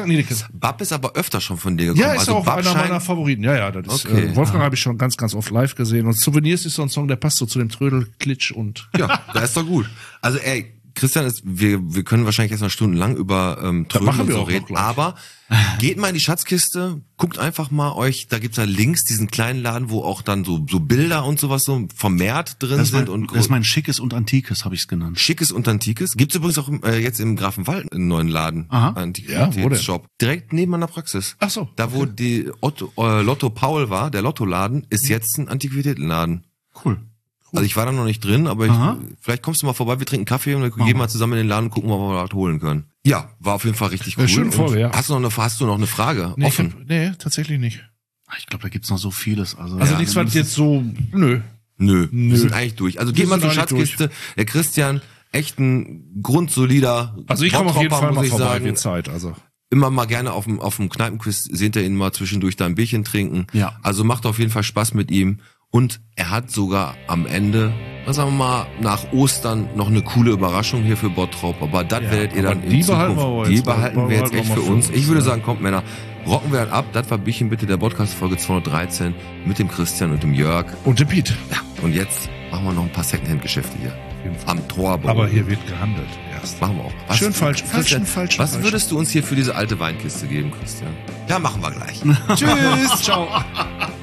B: Bab ist aber öfter schon von dir gekommen.
C: Ja, ist also auch einer meiner Favoriten. Ja, das ist,
B: okay.
C: Wolfgang habe ich schon ganz, ganz oft live gesehen. Und Souvenirs ist so ein Song, der passt so zu dem Trödel, Klitsch und...
B: Ja, der ist doch gut. Also Christian, wir können wahrscheinlich erst mal stundenlang über Trödel und so reden, aber geht mal in die Schatzkiste, guckt einfach mal da gibt's ja links diesen kleinen Laden, wo auch dann so Bilder und sowas so vermehrt drin sind.
F: Das ist mein Schickes und Antikes, habe ich es genannt.
B: Schickes und Antikes. Gibt's übrigens auch jetzt im Grafenwald einen neuen Laden.
F: Aha.
B: Antiquitätsshop. Direkt neben meiner Praxis.
C: Ach so.
B: Da wo die Lotto Paul war, der Lottoladen, ist jetzt ein Antiquitätenladen.
F: Cool.
B: Also ich war da noch nicht drin, aber vielleicht kommst du mal vorbei, wir trinken Kaffee und wir gehen mal zusammen in den Laden und gucken, ob wir was holen können. Ja, war auf jeden Fall richtig cool.
C: Schön Folge, ja.
B: Hast du noch eine Frage offen?
C: Nee, tatsächlich nicht.
F: Ich glaube, da gibt's noch so vieles. Also
C: nichts, was jetzt so, nö.
B: Wir sind eigentlich durch. Also geht mal zur Schatzkiste. Der Christian, echt ein grundsolider
C: Also ich komme auf jeden Fall mal vorbei,
B: sagen.
C: wird Zeit, also.
B: Immer mal gerne auf dem Kneipenquiz, seht ihr ihn mal zwischendurch da ein Bierchen trinken.
F: Ja.
B: Also macht auf jeden Fall Spaß mit ihm. Und er hat sogar am Ende, sagen wir mal, nach Ostern noch eine coole Überraschung hier für Bottrop. Aber das werdet ihr dann in Zukunft. Die behalten wir jetzt echt für uns. Ich würde sagen, kommt Männer, rocken wir halt ab. Das war Bierchen bitte der Podcast-Folge 213 mit dem Christian und dem Jörg.
C: Und dem Piet.
B: Ja, und jetzt machen wir noch ein paar Secondhand-Geschäfte hier. Am Torbau.
C: Aber hier wird gehandelt erst.
B: Machen wir auch.
C: Schön falsch.
B: Was würdest du uns hier für diese alte Weinkiste geben, Christian? Ja, machen wir gleich.
C: Tschüss. Ciao.